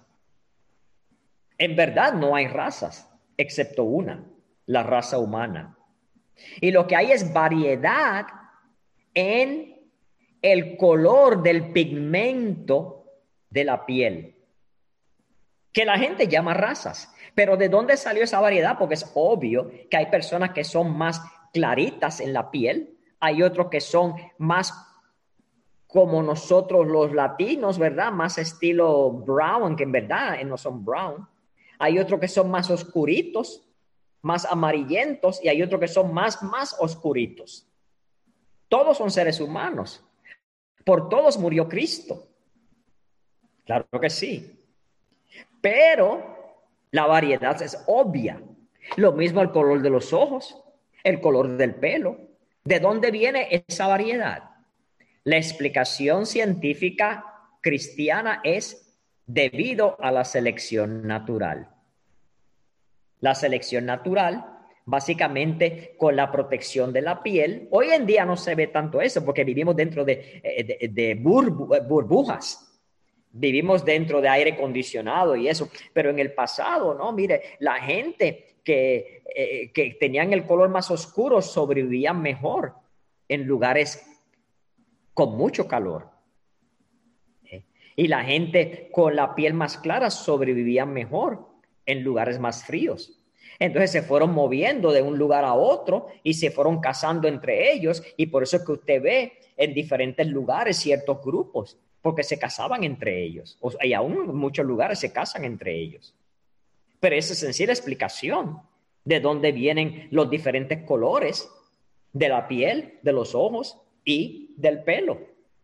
En verdad no hay razas, excepto una, la raza humana. Y lo que hay es variedad en el color del pigmento de la piel, que la gente llama razas. Pero ¿de dónde salió esa variedad? Porque es obvio que hay personas que son más claritas en la piel, hay otros que son más como nosotros los latinos, ¿verdad? Más estilo brown, que en verdad no son brown. Hay otros que son más oscuritos, más amarillentos, y hay otros que son más, más oscuritos. Todos son seres humanos. Por todos murió Cristo. Claro que sí. Pero la variedad es obvia. Lo mismo el color de los ojos, el color del pelo. ¿De dónde viene esa variedad? La explicación científica cristiana es debido a la selección natural. La selección natural, básicamente con la protección de la piel. Hoy en día no se ve tanto eso porque vivimos dentro de, de, de burbu, burbujas. Vivimos dentro de aire acondicionado y eso. Pero en el pasado, ¿no? Mire, la gente que, eh, que tenían el color más oscuro sobrevivían mejor en lugares con mucho calor. ¿Eh? Y la gente con la piel más clara sobrevivía mejor en lugares más fríos. Entonces se fueron moviendo de un lugar a otro y se fueron casando entre ellos, y por eso es que usted ve en diferentes lugares ciertos grupos, porque se casaban entre ellos, y aún en muchos lugares se casan entre ellos. Pero esa es en sí la explicación de dónde vienen los diferentes colores de la piel, de los ojos y del pelo,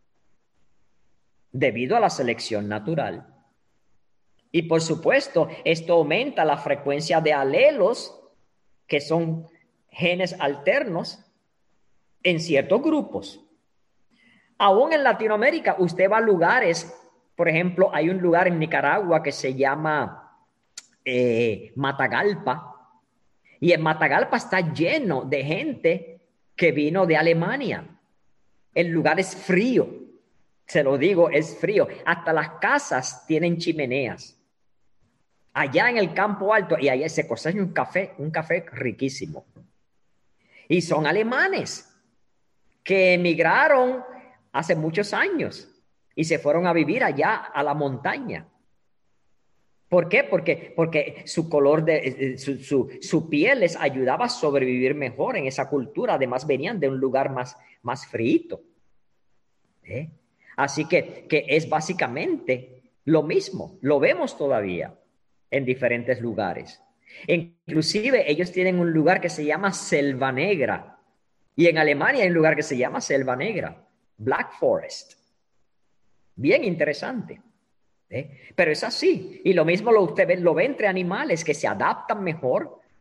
debido a la selección natural. Y por supuesto, esto aumenta la frecuencia de alelos, que son genes alternos, en ciertos grupos. Aún en Latinoamérica, usted va a lugares, por ejemplo, hay un lugar en Nicaragua que se llama eh, Matagalpa, y en Matagalpa está lleno de gente que vino de Alemania. El lugar es frío, se lo digo, es frío. Hasta las casas tienen chimeneas. Allá en el Campo Alto, y allá se cosecha un café, un café riquísimo. Y son alemanes que emigraron hace muchos años y se fueron a vivir allá a la montaña. ¿Por qué? Porque, porque su color, de, su, su, su piel les ayudaba a sobrevivir mejor en esa cultura. Además, venían de un lugar más, más frío. ¿Eh? Así que, que es básicamente lo mismo. Lo vemos todavía en diferentes lugares. Inclusive ellos tienen un lugar que se llama Selva Negra. Y en Alemania hay un lugar que se llama Selva Negra, Black Forest. Bien interesante. ¿Eh? Pero es así. Y lo mismo lo, usted ve, lo ve entre animales que se adaptan mejor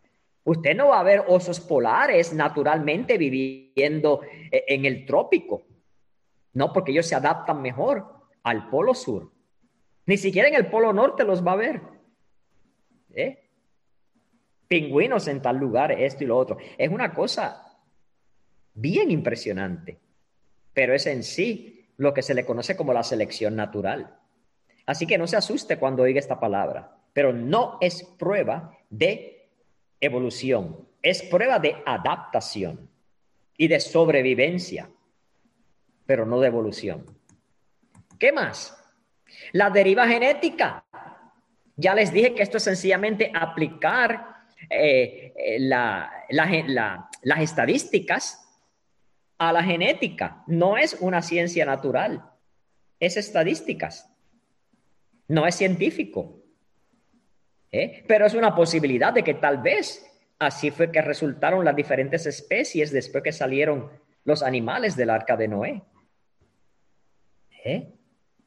Usted no va a ver osos polares naturalmente viviendo en el trópico. No, porque ellos se adaptan mejor al polo sur. Ni siquiera en el polo norte los va a ver. ¿Eh? Pingüinos en tal lugar, esto y lo otro. Es una cosa bien impresionante, pero es en sí lo que se le conoce como la selección natural. Así que no se asuste cuando oiga esta palabra, pero no es prueba de evolución, es prueba de adaptación y de sobrevivencia, pero no de evolución. ¿Qué más? La deriva genética. Ya les dije que esto es sencillamente aplicar eh, eh, la, la, la, las estadísticas a la genética. No es una ciencia natural, es estadísticas. No es científico. ¿Eh? Pero es una posibilidad de que tal vez así fue que resultaron las diferentes especies después que salieron los animales del arca de Noé. ¿Eh?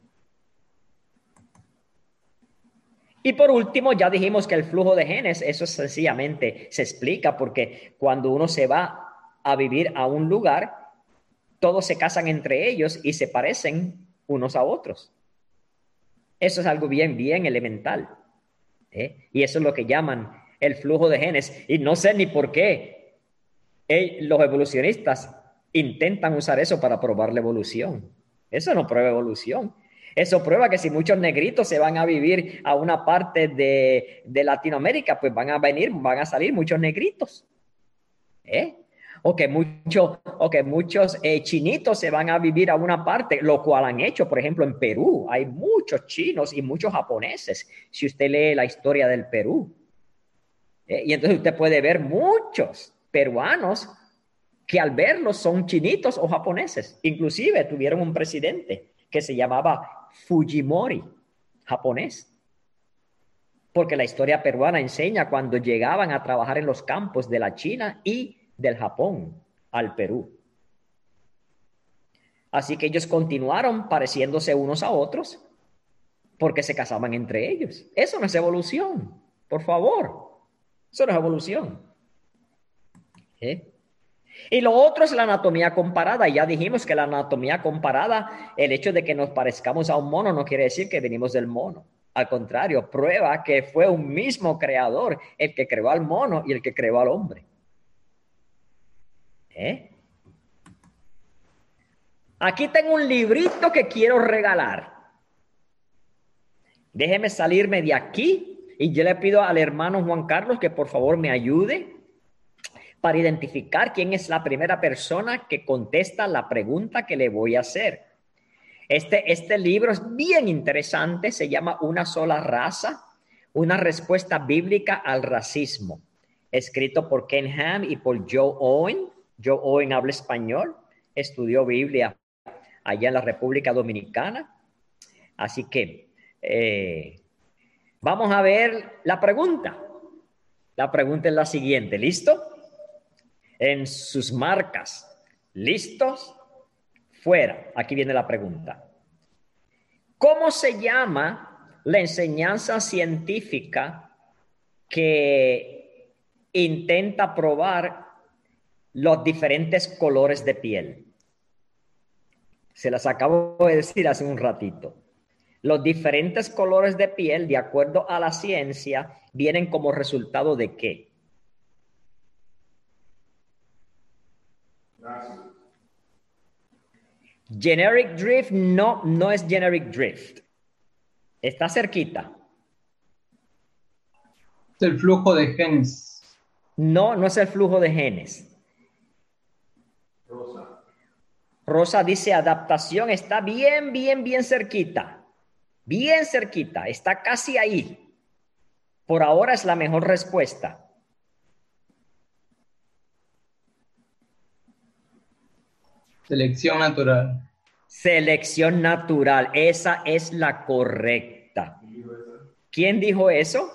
Y por último, ya dijimos que el flujo de genes, eso sencillamente se explica porque cuando uno se va a vivir a un lugar, todos se casan entre ellos y se parecen unos a otros. Eso es algo bien, bien elemental. ¿Eh? Y eso es lo que llaman el flujo de genes. Y no sé ni por qué eh, los evolucionistas intentan usar eso para probar la evolución. Eso no prueba evolución. Eso prueba que si muchos negritos se van a vivir a una parte de, de Latinoamérica, pues van a venir, van a salir muchos negritos. ¿Eh? O que, mucho, o que muchos eh, chinitos se van a vivir a una parte, lo cual han hecho, por ejemplo, en Perú. Hay muchos chinos y muchos japoneses, si usted lee la historia del Perú. ¿Eh? Y entonces usted puede ver muchos peruanos que al verlos son chinitos o japoneses. Inclusive tuvieron un presidente que se llamaba Fujimori, japonés. Porque la historia peruana enseña cuando llegaban a trabajar en los campos de la China y del Japón al Perú. Así que ellos continuaron pareciéndose unos a otros porque se casaban entre ellos. Eso no es evolución, por favor. Eso no es evolución. ¿Eh? Y lo otro es la anatomía comparada. Ya dijimos que la anatomía comparada, el hecho de que nos parezcamos a un mono no quiere decir que venimos del mono. Al contrario, prueba que fue un mismo creador el que creó al mono y el que creó al hombre. ¿Eh? Aquí tengo un librito que quiero regalar. Déjeme salirme de aquí y yo le pido al hermano Juan Carlos que por favor me ayude para identificar quién es la primera persona que contesta la pregunta que le voy a hacer. Este, este libro es bien interesante, se llama Una sola raza, una respuesta bíblica al racismo, escrito por Ken Ham y por Joe Owen. Joe Owen habla español, estudió Biblia allá en la República Dominicana. Así que eh, vamos a ver la pregunta. La pregunta es la siguiente, ¿listo? En sus marcas, ¿listos? Fuera. Aquí viene la pregunta. ¿Cómo se llama la enseñanza científica que intenta probar los diferentes colores de piel? Se las acabo de decir hace un ratito. Los diferentes colores de piel, de acuerdo a la ciencia, vienen como resultado ¿de qué? Gracias. Generic drift no, no es generic drift. Está cerquita. Es el flujo de genes. No, no es el flujo de genes. Rosa. Rosa dice adaptación, está bien, bien, bien cerquita. Bien cerquita, está casi ahí. Por ahora es la mejor respuesta. Selección natural. Selección natural, esa es la correcta. ¿Quién dijo eso?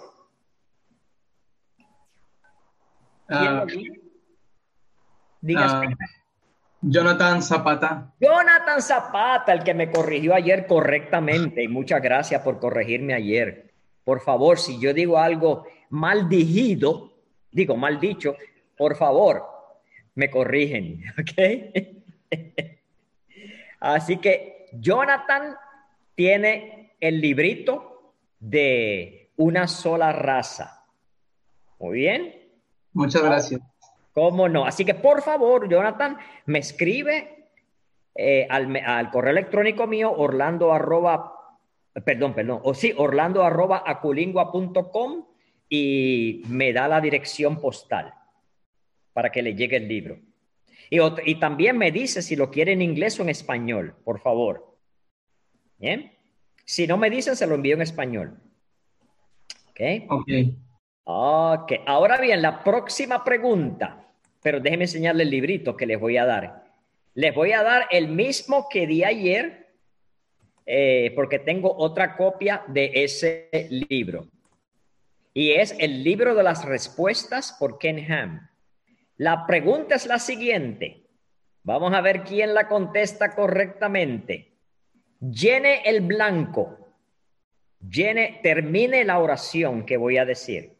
¿Quién lo dijo? Dígame. Uh, Jonathan Zapata. Jonathan Zapata, el que me corrigió ayer correctamente. Y muchas gracias por corregirme ayer. Por favor, si yo digo algo mal digido, digo, mal dicho, por favor, me corrigen, ¿ok? Así que Jonathan tiene el librito de una sola raza. Muy bien. Muchas gracias. ¿Cómo no? Así que por favor, Jonathan, me escribe eh, al, al correo electrónico mío, orlando arroba, perdón, perdón, o sí, orlando arroba aculingua punto com y me da la dirección postal para que le llegue el libro. Y, y también me dice si lo quiere en inglés o en español, por favor. ¿Bien? Si no me dicen, se lo envío en español. ¿Ok? Ok. Ok. Ahora bien, la próxima pregunta, pero déjenme enseñarle el librito que les voy a dar. Les voy a dar el mismo que di ayer, eh, porque tengo otra copia de ese libro. Y es el libro de las respuestas por Ken Ham. La pregunta es la siguiente. Vamos a ver quién la contesta correctamente. Llene el blanco. Llene, termine la oración que voy a decir.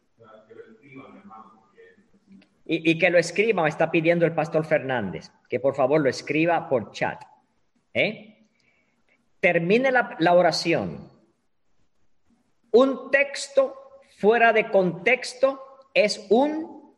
Y, y que lo escriba, me está pidiendo el pastor Fernández, que por favor lo escriba por chat. ¿Eh? Termine la, la oración. Un texto fuera de contexto es un...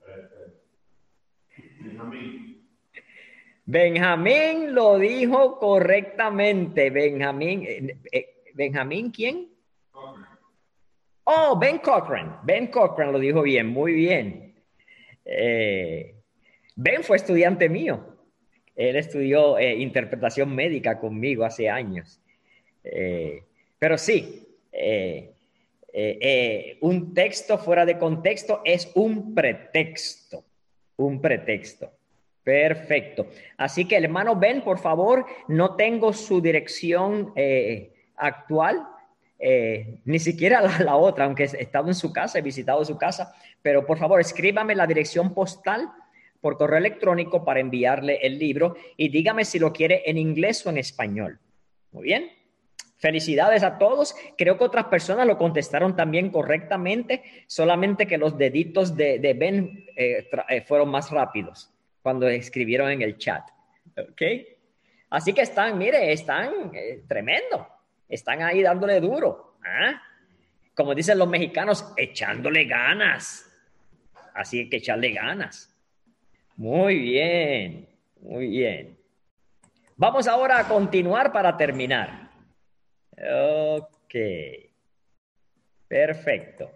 Benjamín. Benjamín lo dijo correctamente. Benjamín, eh, eh, ¿Benjamín quién? Cochran. Oh, Ben Cochran. Ben Cochran lo dijo bien, muy bien. Eh, Ben fue estudiante mío. Él estudió eh, interpretación médica conmigo hace años. Eh, pero sí, eh, eh, eh, un texto fuera de contexto es un pretexto. Un pretexto. Perfecto. Así que, hermano Ben, por favor, no tengo su dirección eh, actual. Eh, ni siquiera la, la otra, aunque he estado en su casa, he visitado su casa, pero por favor escríbame la dirección postal por correo electrónico para enviarle el libro y dígame si lo quiere en inglés o en español. Muy bien. Felicidades a todos. Creo que otras personas lo contestaron también correctamente, solamente que los deditos de, de Ben eh, eh, fueron más rápidos cuando escribieron en el chat. ¿Ok? Así que están, mire, están eh, tremendo. Están ahí dándole duro. ¿Ah? Como dicen los mexicanos, echándole ganas. Así que echarle ganas. Muy bien, muy bien. Vamos ahora a continuar para terminar. Ok. Perfecto.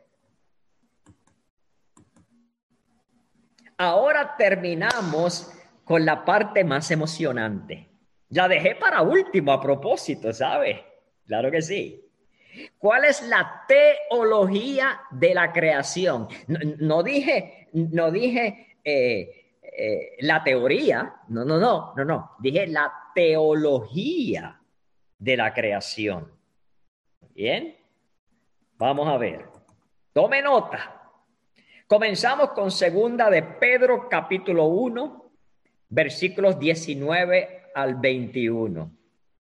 Ahora terminamos con la parte más emocionante. La dejé para último a propósito, ¿sabe? Claro que sí. ¿Cuál es la teología de la creación? No, no dije, no dije eh, eh, la teoría, no, no, no, no, no. Dije la teología de la creación. Bien, vamos a ver. Tome nota. Comenzamos con segunda de Pedro, capítulo uno, versículos diecinueve al veintiuno.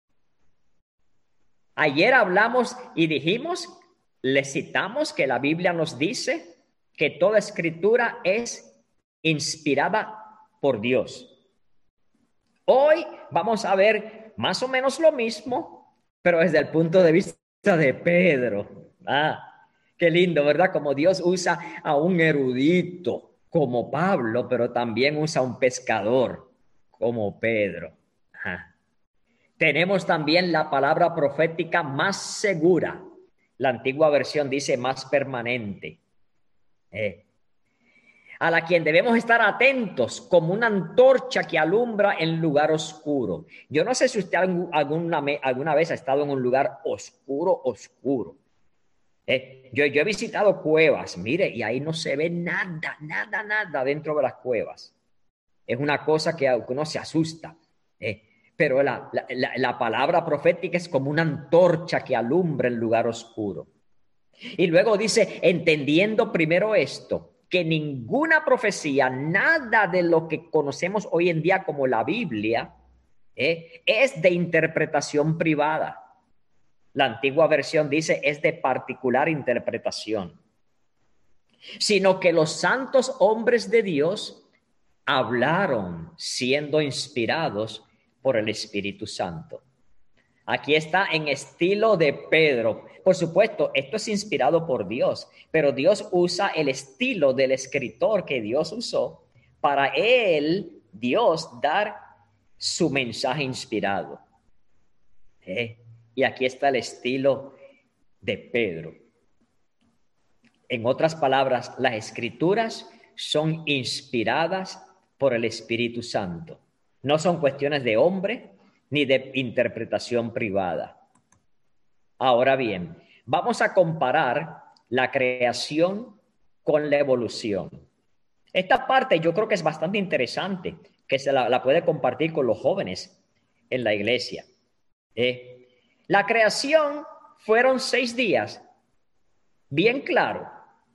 Ayer hablamos y dijimos, le citamos que la Biblia nos dice que toda escritura es inspirada por Dios. Hoy vamos a ver más o menos lo mismo, pero desde el punto de vista de Pedro. Ah, qué lindo, ¿verdad? Como Dios usa a un erudito como Pablo, pero también usa a un pescador como Pedro. Ajá. Tenemos también la palabra profética más segura. La antigua versión dice más permanente. Eh. A la quien debemos estar atentos como una antorcha que alumbra en lugar oscuro. Yo no sé si usted alguna, alguna vez ha estado en un lugar oscuro, oscuro. Eh, yo, yo he visitado cuevas, mire, y ahí no se ve nada, nada, nada dentro de las cuevas. Es una cosa que uno se asusta. Eh, pero la, la, la palabra profética es como una antorcha que alumbra el lugar oscuro. Y luego dice, entendiendo primero esto, que ninguna profecía, nada de lo que conocemos hoy en día como la Biblia, eh, es de interpretación privada. La antigua versión dice, es de particular interpretación. sino que los santos hombres de Dios hablaron siendo inspirados por el Espíritu Santo. Aquí está en estilo de Pedro. Por supuesto, esto es inspirado por Dios, pero Dios usa el estilo del escritor que Dios usó para él, Dios, dar su mensaje inspirado. ¿Eh? Y aquí está el estilo de Pedro. En otras palabras, las escrituras son inspiradas por el Espíritu Santo. No son cuestiones de hombre ni de interpretación privada. Ahora bien, vamos a comparar la creación con la evolución. Esta parte yo creo que es bastante interesante, que se la, la puede compartir con los jóvenes en la iglesia. ¿Eh? La creación fueron seis días, bien claro.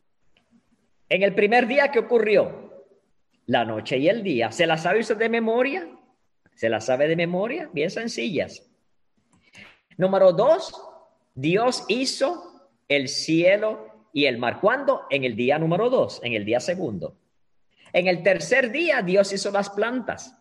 En el primer día, ¿qué ocurrió? La noche y el día. ¿Se la sabe usted de memoria? ¿Se la sabe de memoria? Bien sencillas. Número dos, Dios hizo el cielo y el mar. ¿Cuándo? En el día número dos, en el día segundo. En el tercer día, Dios hizo las plantas.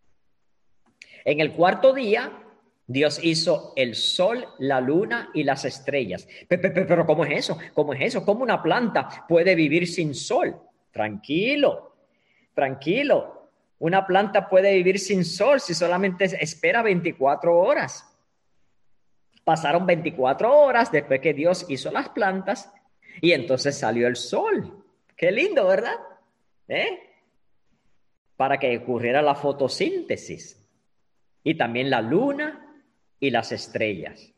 En el cuarto día, Dios hizo el sol, la luna y las estrellas. Pero, pero, pero ¿cómo es eso? ¿Cómo es eso? ¿Cómo una planta puede vivir sin sol? Tranquilo, tranquilo. Una planta puede vivir sin sol si solamente espera veinticuatro horas. Pasaron veinticuatro horas después que Dios hizo las plantas y entonces salió el sol. Qué lindo, ¿verdad? ¿Eh? Para que ocurriera la fotosíntesis. Y también la luna y las estrellas.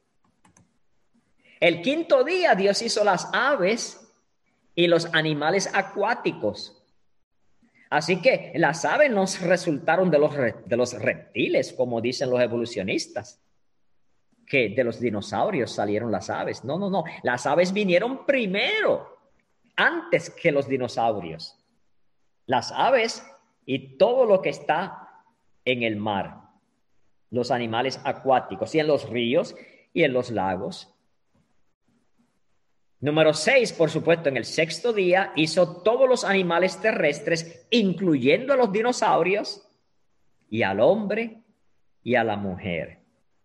El quinto día Dios hizo las aves y los animales acuáticos. Así que las aves no resultaron de los, de los reptiles, como dicen los evolucionistas, que de los dinosaurios salieron las aves. No, no, no. Las aves vinieron primero, antes que los dinosaurios. Las aves y todo lo que está en el mar. Los animales acuáticos y en los ríos y en los lagos. Número seis, por supuesto, en el sexto día hizo todos los animales terrestres, incluyendo a los dinosaurios y al hombre y a la mujer.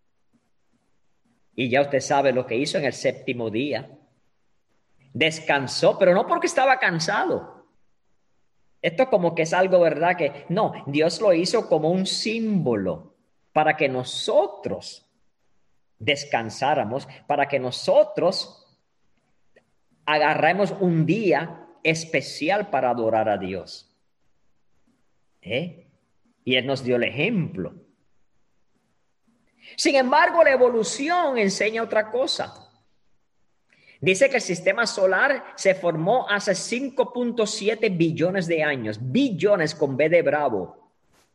Y ya usted sabe lo que hizo en el séptimo día. Descansó, pero no porque estaba cansado. Esto como que es algo, ¿verdad? Que no, Dios lo hizo como un símbolo para que nosotros descansáramos, para que nosotros agarremos un día especial para adorar a Dios. ¿Eh? Y Él nos dio el ejemplo. Sin embargo, la evolución enseña otra cosa. Dice que el sistema solar se formó hace cinco punto siete billones de años, billones con B de bravo.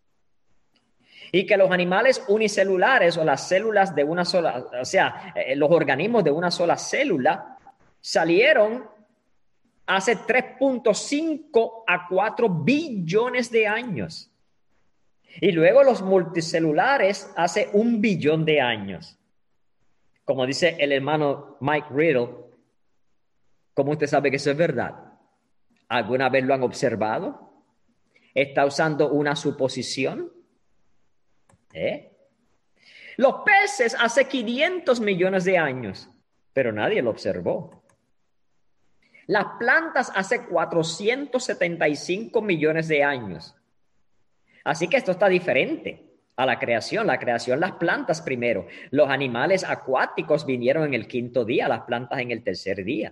Y que los animales unicelulares o las células de una sola, o sea, eh, los organismos de una sola célula salieron hace tres punto cinco a cuatro billones de años. Y luego los multicelulares hace un billón de años. Como dice el hermano Mike Riddle, ¿cómo usted sabe que eso es verdad? ¿Alguna vez lo han observado? ¿Está usando una suposición? ¿Eh? Los peces hace quinientos millones de años, pero nadie lo observó. Las plantas hace cuatrocientos setenta y cinco millones de años. Así que esto está diferente a la creación. La creación, las plantas primero. Los animales acuáticos vinieron en el quinto día, las plantas en el tercer día.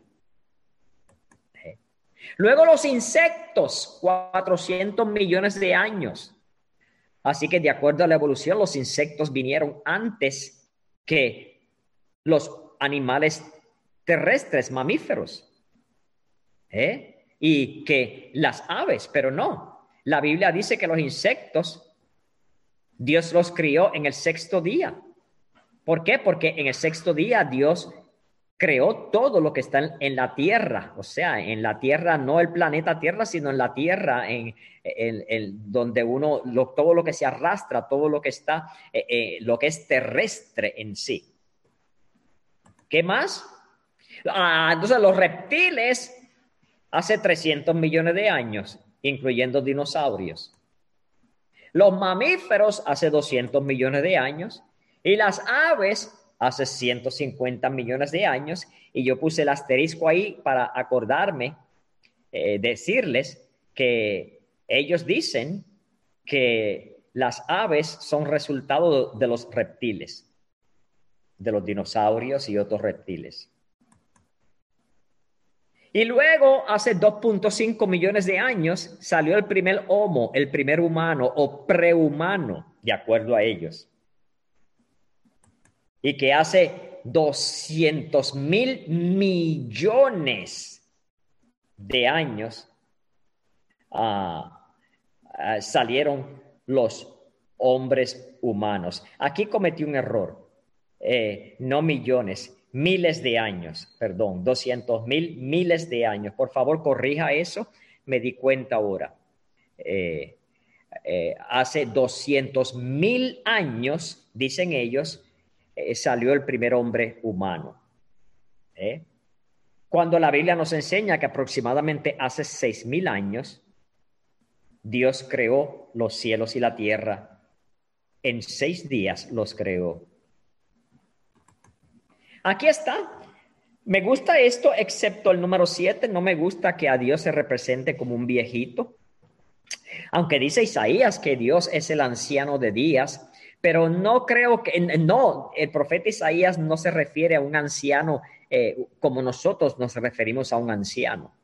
Luego los insectos, cuatrocientos millones de años. Así que de acuerdo a la evolución, los insectos vinieron antes que los animales terrestres, mamíferos. ¿Eh? Y que las aves, pero no. La Biblia dice que los insectos, Dios los crió en el sexto día. ¿Por qué? Porque en el sexto día Dios creó todo lo que está en la tierra. O sea, en la tierra, no el planeta Tierra, sino en la tierra, en, en, en donde uno, lo, todo lo que se arrastra, todo lo que está, eh, eh, lo que es terrestre en sí. ¿Qué más? Ah, entonces los reptiles hace trescientos millones de años, incluyendo dinosaurios. Los mamíferos hace doscientos millones de años y las aves hace ciento cincuenta millones de años. Y yo puse el asterisco ahí para acordarme, eh, decirles que ellos dicen que las aves son resultado de los reptiles, de los dinosaurios y otros reptiles. Y luego, hace dos punto cinco millones de años, salió el primer homo, el primer humano o prehumano, de acuerdo a ellos. Y que hace doscientos mil millones de años uh, uh, salieron los hombres humanos. Aquí cometí un error, eh, no millones, miles de años, perdón, doscientos mil, miles de años. Por favor, corrija eso, me di cuenta ahora. Eh, eh, hace doscientos mil años, dicen ellos, eh, salió el primer hombre humano. ¿Eh? Cuando la Biblia nos enseña que aproximadamente hace seis mil años, Dios creó los cielos y la tierra. En seis días los creó. Aquí está. Me gusta esto, excepto el número siete. No me gusta que a Dios se represente como un viejito. Aunque dice Isaías que Dios es el anciano de días, pero no creo que, no, el profeta Isaías no se refiere a un anciano eh, como nosotros nos referimos a un anciano,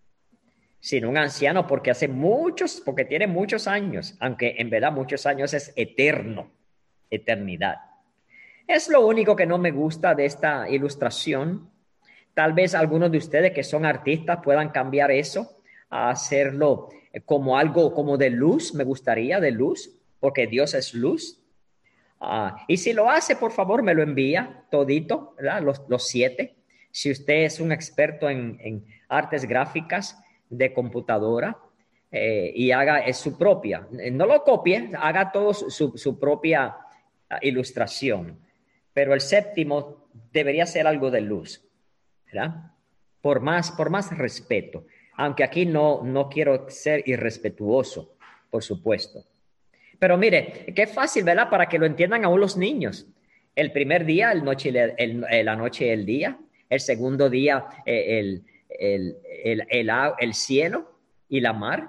sino un anciano porque hace muchos, porque tiene muchos años, aunque en verdad muchos años es eterno, eternidad. Es lo único que no me gusta de esta ilustración. Tal vez algunos de ustedes que son artistas puedan cambiar eso a hacerlo como algo como de luz, me gustaría, de luz, porque Dios es luz. Uh, y si lo hace, por favor, me lo envía todito, ¿verdad? Los, los siete. Si usted es un experto en, en artes gráficas de computadora eh, y haga es su propia, no lo copie, haga todo su, su propia uh, ilustración. Pero el séptimo debería ser algo de luz, ¿verdad? Por más, por más respeto. Aunque aquí no, no quiero ser irrespetuoso, por supuesto. Pero mire, qué fácil, ¿verdad? Para que lo entiendan aún los niños. El primer día, el noche, el, el, la noche y el día. El segundo día, el, el, el, el, el cielo y la mar.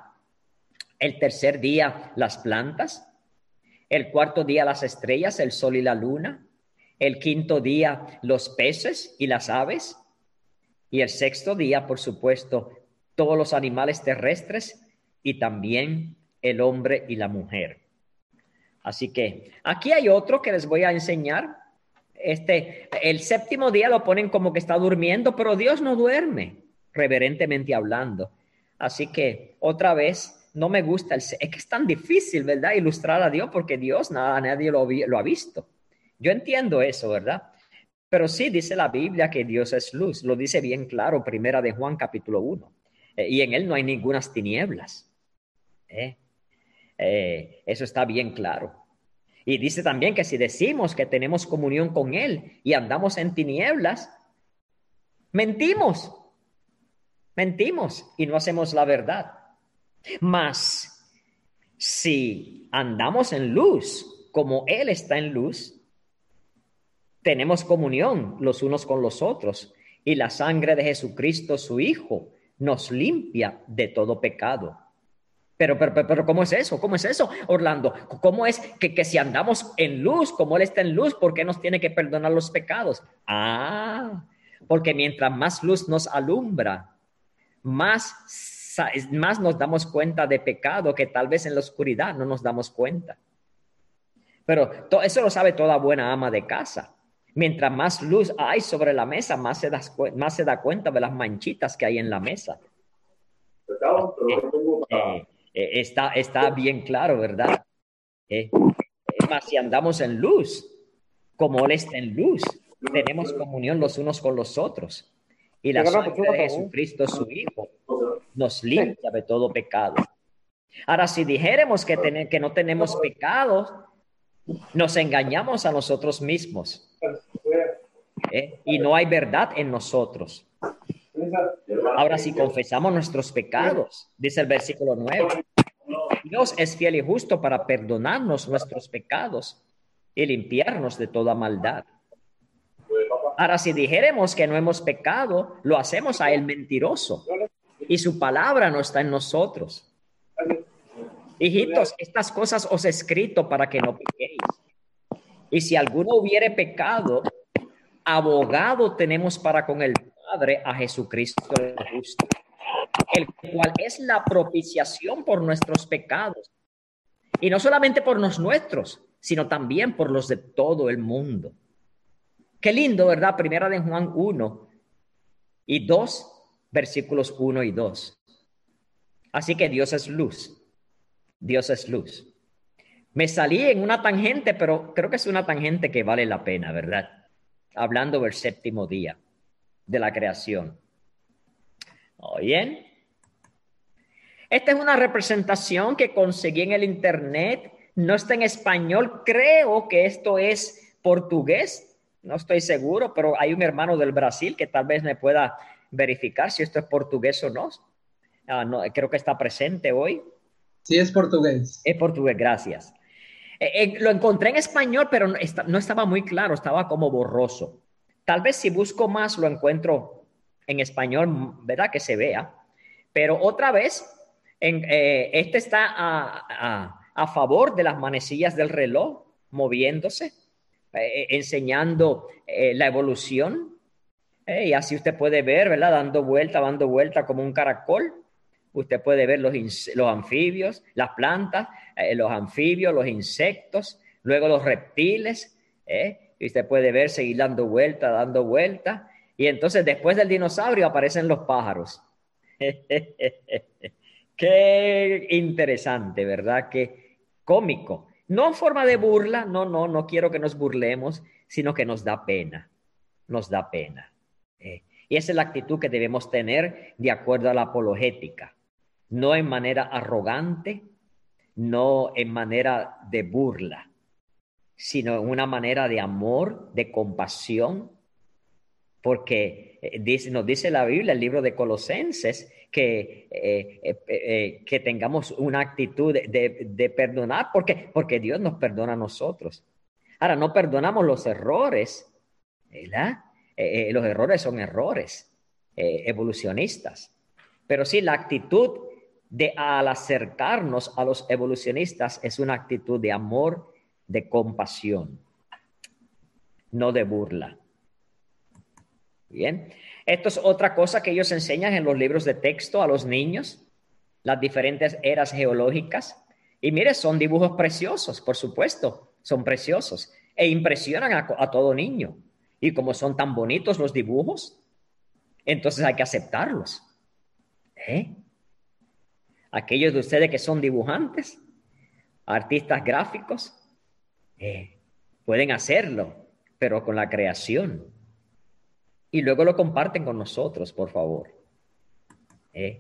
El tercer día, las plantas. El cuarto día, las estrellas, el sol y la luna. El quinto día, los peces y las aves. Y el sexto día, por supuesto, todos los animales terrestres y también el hombre y la mujer. Así que aquí hay otro que les voy a enseñar. Este, el séptimo día lo ponen como que está durmiendo, pero Dios no duerme, reverentemente hablando. Así que otra vez, no me gusta, el, es que es tan difícil, ¿verdad? Ilustrar a Dios porque Dios, nada, nadie lo, lo ha visto. Yo entiendo eso, ¿verdad? Pero sí dice la Biblia que Dios es luz. Lo dice bien claro, primera de Juan capítulo uno. Eh, y en él no hay ningunas tinieblas. ¿Eh? Eh, eso está bien claro. Y dice también que si decimos que tenemos comunión con Él y andamos en tinieblas, mentimos, mentimos y no hacemos la verdad. Mas si andamos en luz, como Él está en luz, tenemos comunión los unos con los otros y la sangre de Jesucristo, su Hijo, nos limpia de todo pecado. Pero, pero, pero, pero, ¿cómo es eso? ¿Cómo es eso, Orlando? ¿Cómo es que, que si andamos en luz, como Él está en luz, ¿por qué nos tiene que perdonar los pecados? Ah, porque mientras más luz nos alumbra, más, más nos damos cuenta de pecado que tal vez en la oscuridad no nos damos cuenta. Pero to, eso lo sabe toda buena ama de casa. Mientras más luz hay sobre la mesa, más se, das, más se da cuenta de las manchitas que hay en la mesa. Eh, eh, Eh, está, está bien claro, ¿verdad? Eh, es más, si andamos en luz, como Él está en luz, tenemos comunión los unos con los otros. Y la sangre de Jesucristo, su Hijo, nos limpia de todo pecado. Ahora, si dijéramos que, ten, que no tenemos pecado, nos engañamos a nosotros mismos. ¿Eh? Y no hay verdad en nosotros. Ahora, si confesamos nuestros pecados, dice el versículo nueve, Dios es fiel y justo para perdonarnos nuestros pecados y limpiarnos de toda maldad. Ahora, si dijéramos que no hemos pecado, lo hacemos a él mentiroso y su palabra no está en nosotros. Hijitos, estas cosas os he escrito para que no pequéis. Y si alguno hubiere pecado, abogado tenemos para con el Padre a Jesucristo el justo, el cual es la propiciación por nuestros pecados. Y no solamente por los nuestros, sino también por los de todo el mundo. Qué lindo, ¿verdad? Primera de Juan uno y dos, versículos uno y dos. Así que Dios es luz. Dios es luz. Me salí en una tangente, pero creo que es una tangente que vale la pena, ¿verdad? Hablando del séptimo día de la creación. ¿Oyen? Esta es una representación que conseguí en el internet. No está en español. Creo que esto es portugués. No estoy seguro, pero hay un hermano del Brasil que tal vez me pueda verificar si esto es portugués o no. Ah, no, creo que está presente hoy. Sí, es portugués. Es portugués, gracias. Eh, eh, lo encontré en español, pero no, está, no estaba muy claro, estaba como borroso. Tal vez si busco más lo encuentro en español, ¿verdad? Que se vea. Pero otra vez, en, eh, este está a, a, a favor de las manecillas del reloj, moviéndose, eh, enseñando eh, la evolución. Eh, y así usted puede ver, ¿verdad? Dando vuelta, dando vuelta como un caracol. Usted puede ver los, los anfibios, las plantas, eh, los anfibios, los insectos, luego los reptiles. ¿eh? Y usted puede ver, seguir dando vuelta, dando vuelta. Y entonces después del dinosaurio aparecen los pájaros. Qué interesante, ¿verdad? Qué cómico. No en forma de burla, no, no, no quiero que nos burlemos, sino que nos da pena. Nos da pena. ¿eh? Y esa es la actitud que debemos tener de acuerdo a la apologética. No en manera arrogante, no en manera de burla, sino en una manera de amor, de compasión, porque eh, dice, nos dice la Biblia, el libro de Colosenses, que, eh, eh, eh, que tengamos una actitud de, de, de perdonar, ¿por qué? Porque Dios nos perdona a nosotros. Ahora, no perdonamos los errores, ¿verdad? Eh, eh, los errores son errores eh, evolucionistas, pero sí la actitud de al acercarnos a los evolucionistas es una actitud de amor, de compasión, no de burla. Bien, esto es otra cosa que ellos enseñan en los libros de texto a los niños, las diferentes eras geológicas. Y mire, son dibujos preciosos, por supuesto, son preciosos e impresionan a, a todo niño. Y como son tan bonitos los dibujos, entonces hay que aceptarlos. ¿Eh? Aquellos de ustedes que son dibujantes, artistas gráficos, eh, pueden hacerlo, pero con la creación. Y luego lo comparten con nosotros, por favor. ¿Eh?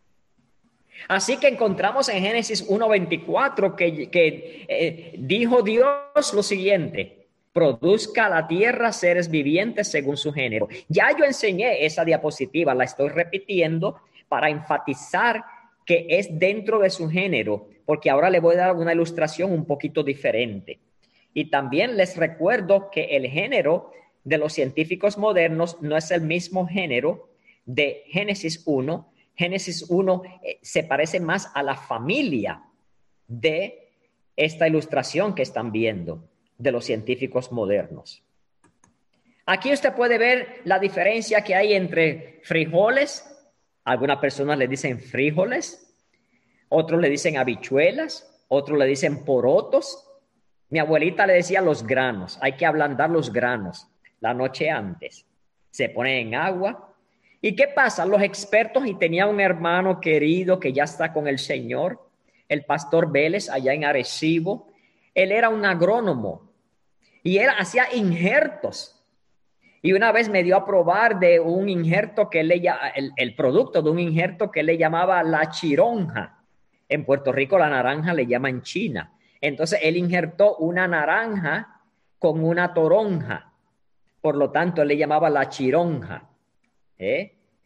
Así que encontramos en Génesis uno veinticuatro que, que eh, dijo Dios lo siguiente: produzca la tierra seres vivientes según su género. Ya yo enseñé esa diapositiva, la estoy repitiendo para enfatizar que es dentro de su género, porque ahora le voy a dar una ilustración un poquito diferente. Y también les recuerdo que el género de los científicos modernos no es el mismo género de Génesis uno. Génesis uno eh, se parece más a la familia de esta ilustración que están viendo de los científicos modernos. Aquí usted puede ver la diferencia que hay entre frijoles. Algunas personas le dicen frijoles, otros le dicen habichuelas, otros le dicen porotos. Mi abuelita le decía los granos. Hay que ablandar los granos la noche antes. Se pone en agua. ¿Y qué pasa? Los expertos, y tenía un hermano querido que ya está con el Señor, el pastor Vélez, allá en Arecibo. Él era un agrónomo y él hacía injertos. Y una vez me dio a probar de un injerto que él le el, el producto de un injerto que él le llamaba la chironja. En Puerto Rico la naranja le llaman china. Entonces él injertó una naranja con una toronja. Por lo tanto, él le llamaba la chironja. ¿Eh?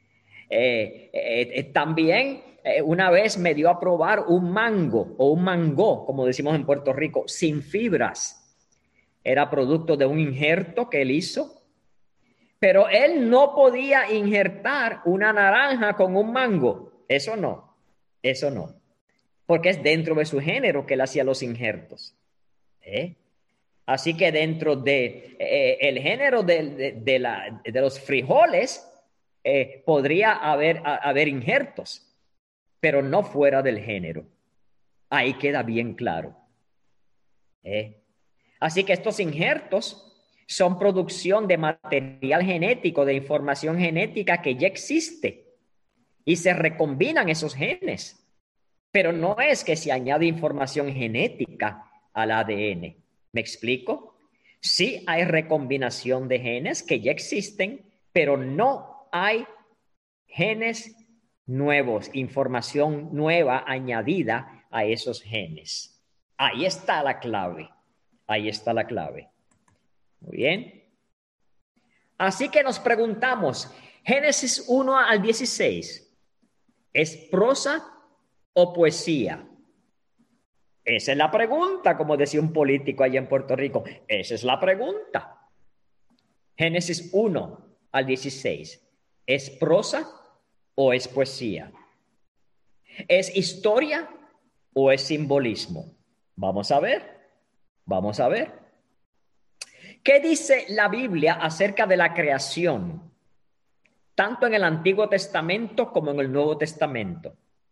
Eh, eh, eh, también eh, una vez me dio a probar un mango o un mango, como decimos en Puerto Rico, sin fibras. Era producto de un injerto que él hizo, pero él no podía injertar una naranja con un mango. Eso no, eso no, porque es dentro de su género que él hacía los injertos. ¿Eh? Así que dentro de eh, el género de, de, de, la, de los frijoles eh, podría haber, a, haber injertos, pero no fuera del género. Ahí queda bien claro. ¿Eh? Así que estos injertos son producción de material genético, de información genética que ya existe y se recombinan esos genes. Pero no es que se añade información genética al A D N. ¿Me explico? Sí hay recombinación de genes que ya existen, pero no hay genes nuevos, información nueva añadida a esos genes. Ahí está la clave. Ahí está la clave. Muy bien. Así que nos preguntamos, Génesis uno al dieciséis, ¿es prosa o poesía? Esa es la pregunta, como decía un político allá en Puerto Rico. Esa es la pregunta. Génesis uno al dieciséis, ¿es prosa o es poesía? ¿Es historia o es simbolismo? Vamos a ver, vamos a ver. ¿Qué dice la Biblia acerca de la creación? Tanto en el Antiguo Testamento como en el Nuevo Testamento.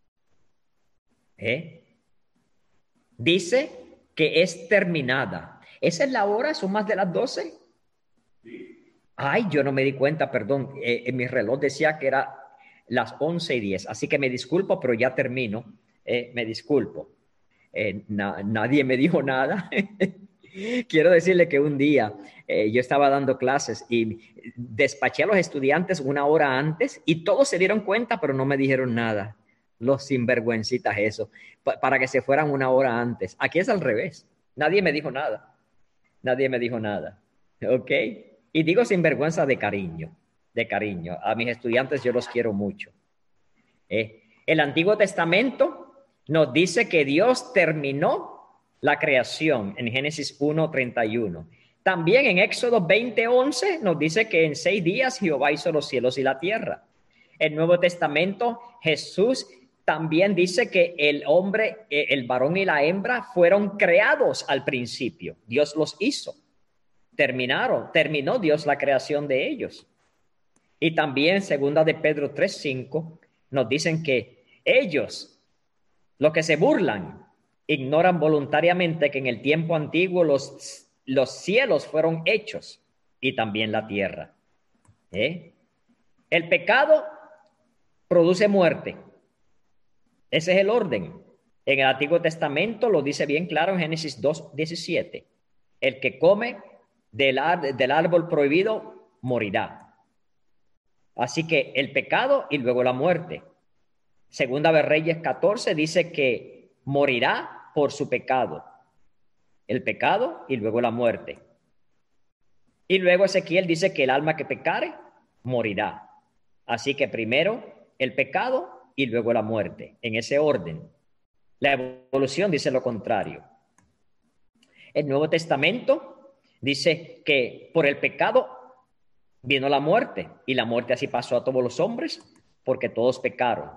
¿Eh? Dice que es terminada. ¿Esa es la hora? ¿Son más de las doce? Ay, yo no me di cuenta, perdón. Eh, en mi reloj decía que era las once y diez. Así que me disculpo, pero ya termino. Eh, me disculpo. Eh, na nadie me dijo nada. Quiero decirle que un día eh, yo estaba dando clases y despaché a los estudiantes una hora antes y todos se dieron cuenta, pero no me dijeron nada. Los sinvergüencitas eso, pa para que se fueran una hora antes. Aquí es al revés. Nadie me dijo nada. Nadie me dijo nada. ¿Ok? Y digo sinvergüenza de cariño, de cariño. A mis estudiantes yo los quiero mucho. ¿Eh? El Antiguo Testamento nos dice que Dios terminó la creación en Génesis uno treinta y uno. También en Éxodo veinte once nos dice que en seis días Jehová hizo los cielos y la tierra. El Nuevo Testamento, Jesús también dice que el hombre, el varón y la hembra fueron creados al principio. Dios los hizo. Terminaron, terminó Dios la creación de ellos. Y también segunda de Pedro tres cinco nos dicen que ellos, los que se burlan, ignoran voluntariamente que en el tiempo antiguo los, los cielos fueron hechos y también la tierra. ¿Eh? El pecado produce muerte. Ese es el orden. En el Antiguo Testamento lo dice bien claro en Génesis dos diecisiete. El que come del, del árbol prohibido morirá. Así que el pecado y luego la muerte. Segunda de Reyes catorce dice que morirá por su pecado. El pecado y luego la muerte. Y luego Ezequiel dice que el alma que pecare morirá. Así que primero el pecado y luego la muerte, en ese orden. La evolución dice lo contrario. El Nuevo Testamento dice que por el pecado vino la muerte, y la muerte así pasó a todos los hombres, porque todos pecaron.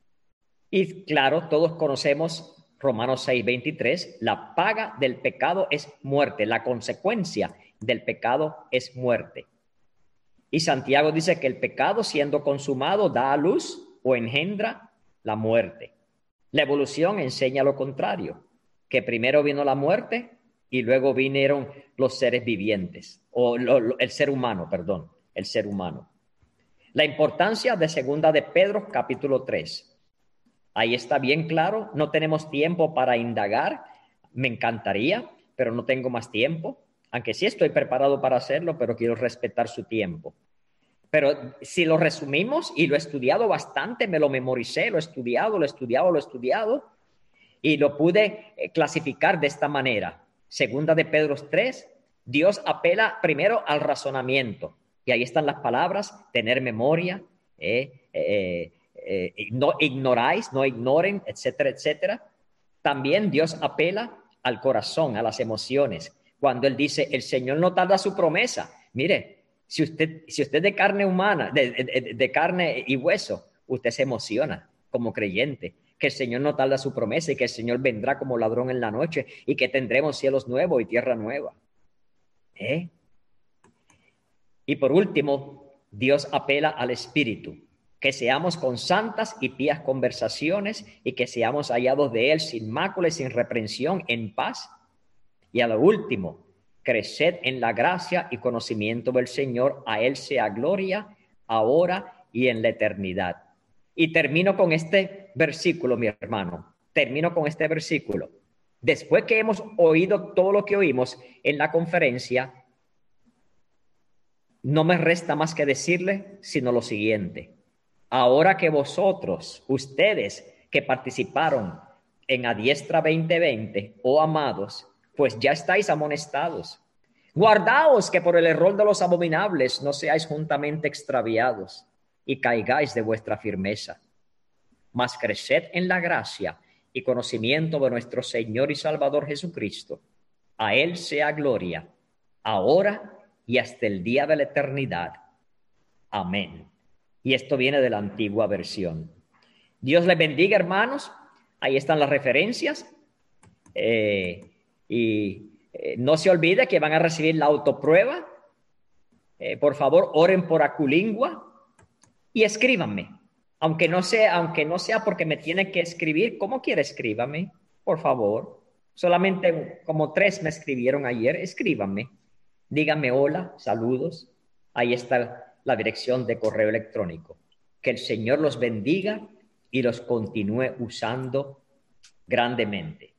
Y claro, todos conocemos Romanos seis veintitrés, la paga del pecado es muerte, la consecuencia del pecado es muerte. Y Santiago dice que el pecado, siendo consumado, da a luz o engendra la muerte. La evolución enseña lo contrario, que primero vino la muerte y luego vinieron los seres vivientes, o lo, lo, el ser humano, perdón, el ser humano. La importancia de segunda de Pedro, capítulo tres. Ahí está bien claro, no tenemos tiempo para indagar, me encantaría, pero no tengo más tiempo, aunque sí estoy preparado para hacerlo, pero quiero respetar su tiempo. Pero si lo resumimos, y lo he estudiado bastante, me lo memoricé, lo he estudiado, lo he estudiado, lo he estudiado, y lo pude clasificar de esta manera. Segunda de Pedro tres, Dios apela primero al razonamiento, y ahí están las palabras, tener memoria, eh, eh, eh, no ignoráis, no ignoren, etcétera, etcétera. También Dios apela al corazón, a las emociones. Cuando Él dice, el Señor no tarda su promesa. Mire, si usted, si usted de carne humana, de, de, de carne y hueso, usted se emociona como creyente, que el Señor no tarda su promesa y que el Señor vendrá como ladrón en la noche y que tendremos cielos nuevos y tierra nueva. ¿Eh? Y por último, Dios apela al Espíritu, que seamos con santas y pías conversaciones y que seamos hallados de Él sin mácula y sin reprensión, en paz. Y a lo último, creced en la gracia y conocimiento del Señor. A Él sea gloria, ahora y en la eternidad. Y termino con este versículo, mi hermano. Termino con este versículo. Después que hemos oído todo lo que oímos en la conferencia, no me resta más que decirle sino lo siguiente. Ahora que vosotros, ustedes que participaron en Adiestra veinte veinte, oh amados, pues ya estáis amonestados. Guardaos que por el error de los abominables no seáis juntamente extraviados y caigáis de vuestra firmeza. Mas creced en la gracia y conocimiento de nuestro Señor y Salvador Jesucristo. A Él sea gloria, ahora y hasta el día de la eternidad. Amén. Y esto viene de la antigua versión. Dios les bendiga, hermanos. Ahí están las referencias. Eh, y eh, no se olvide que van a recibir la autoprueba. Eh, por favor, oren por Aculingua y escríbanme. Aunque no sea, aunque no sea porque me tiene que escribir, como quiera, escríbame, por favor. Solamente como tres me escribieron ayer. Escríbanme. Díganme hola, saludos. Ahí está la dirección de correo electrónico. Que el Señor los bendiga y los continúe usando grandemente.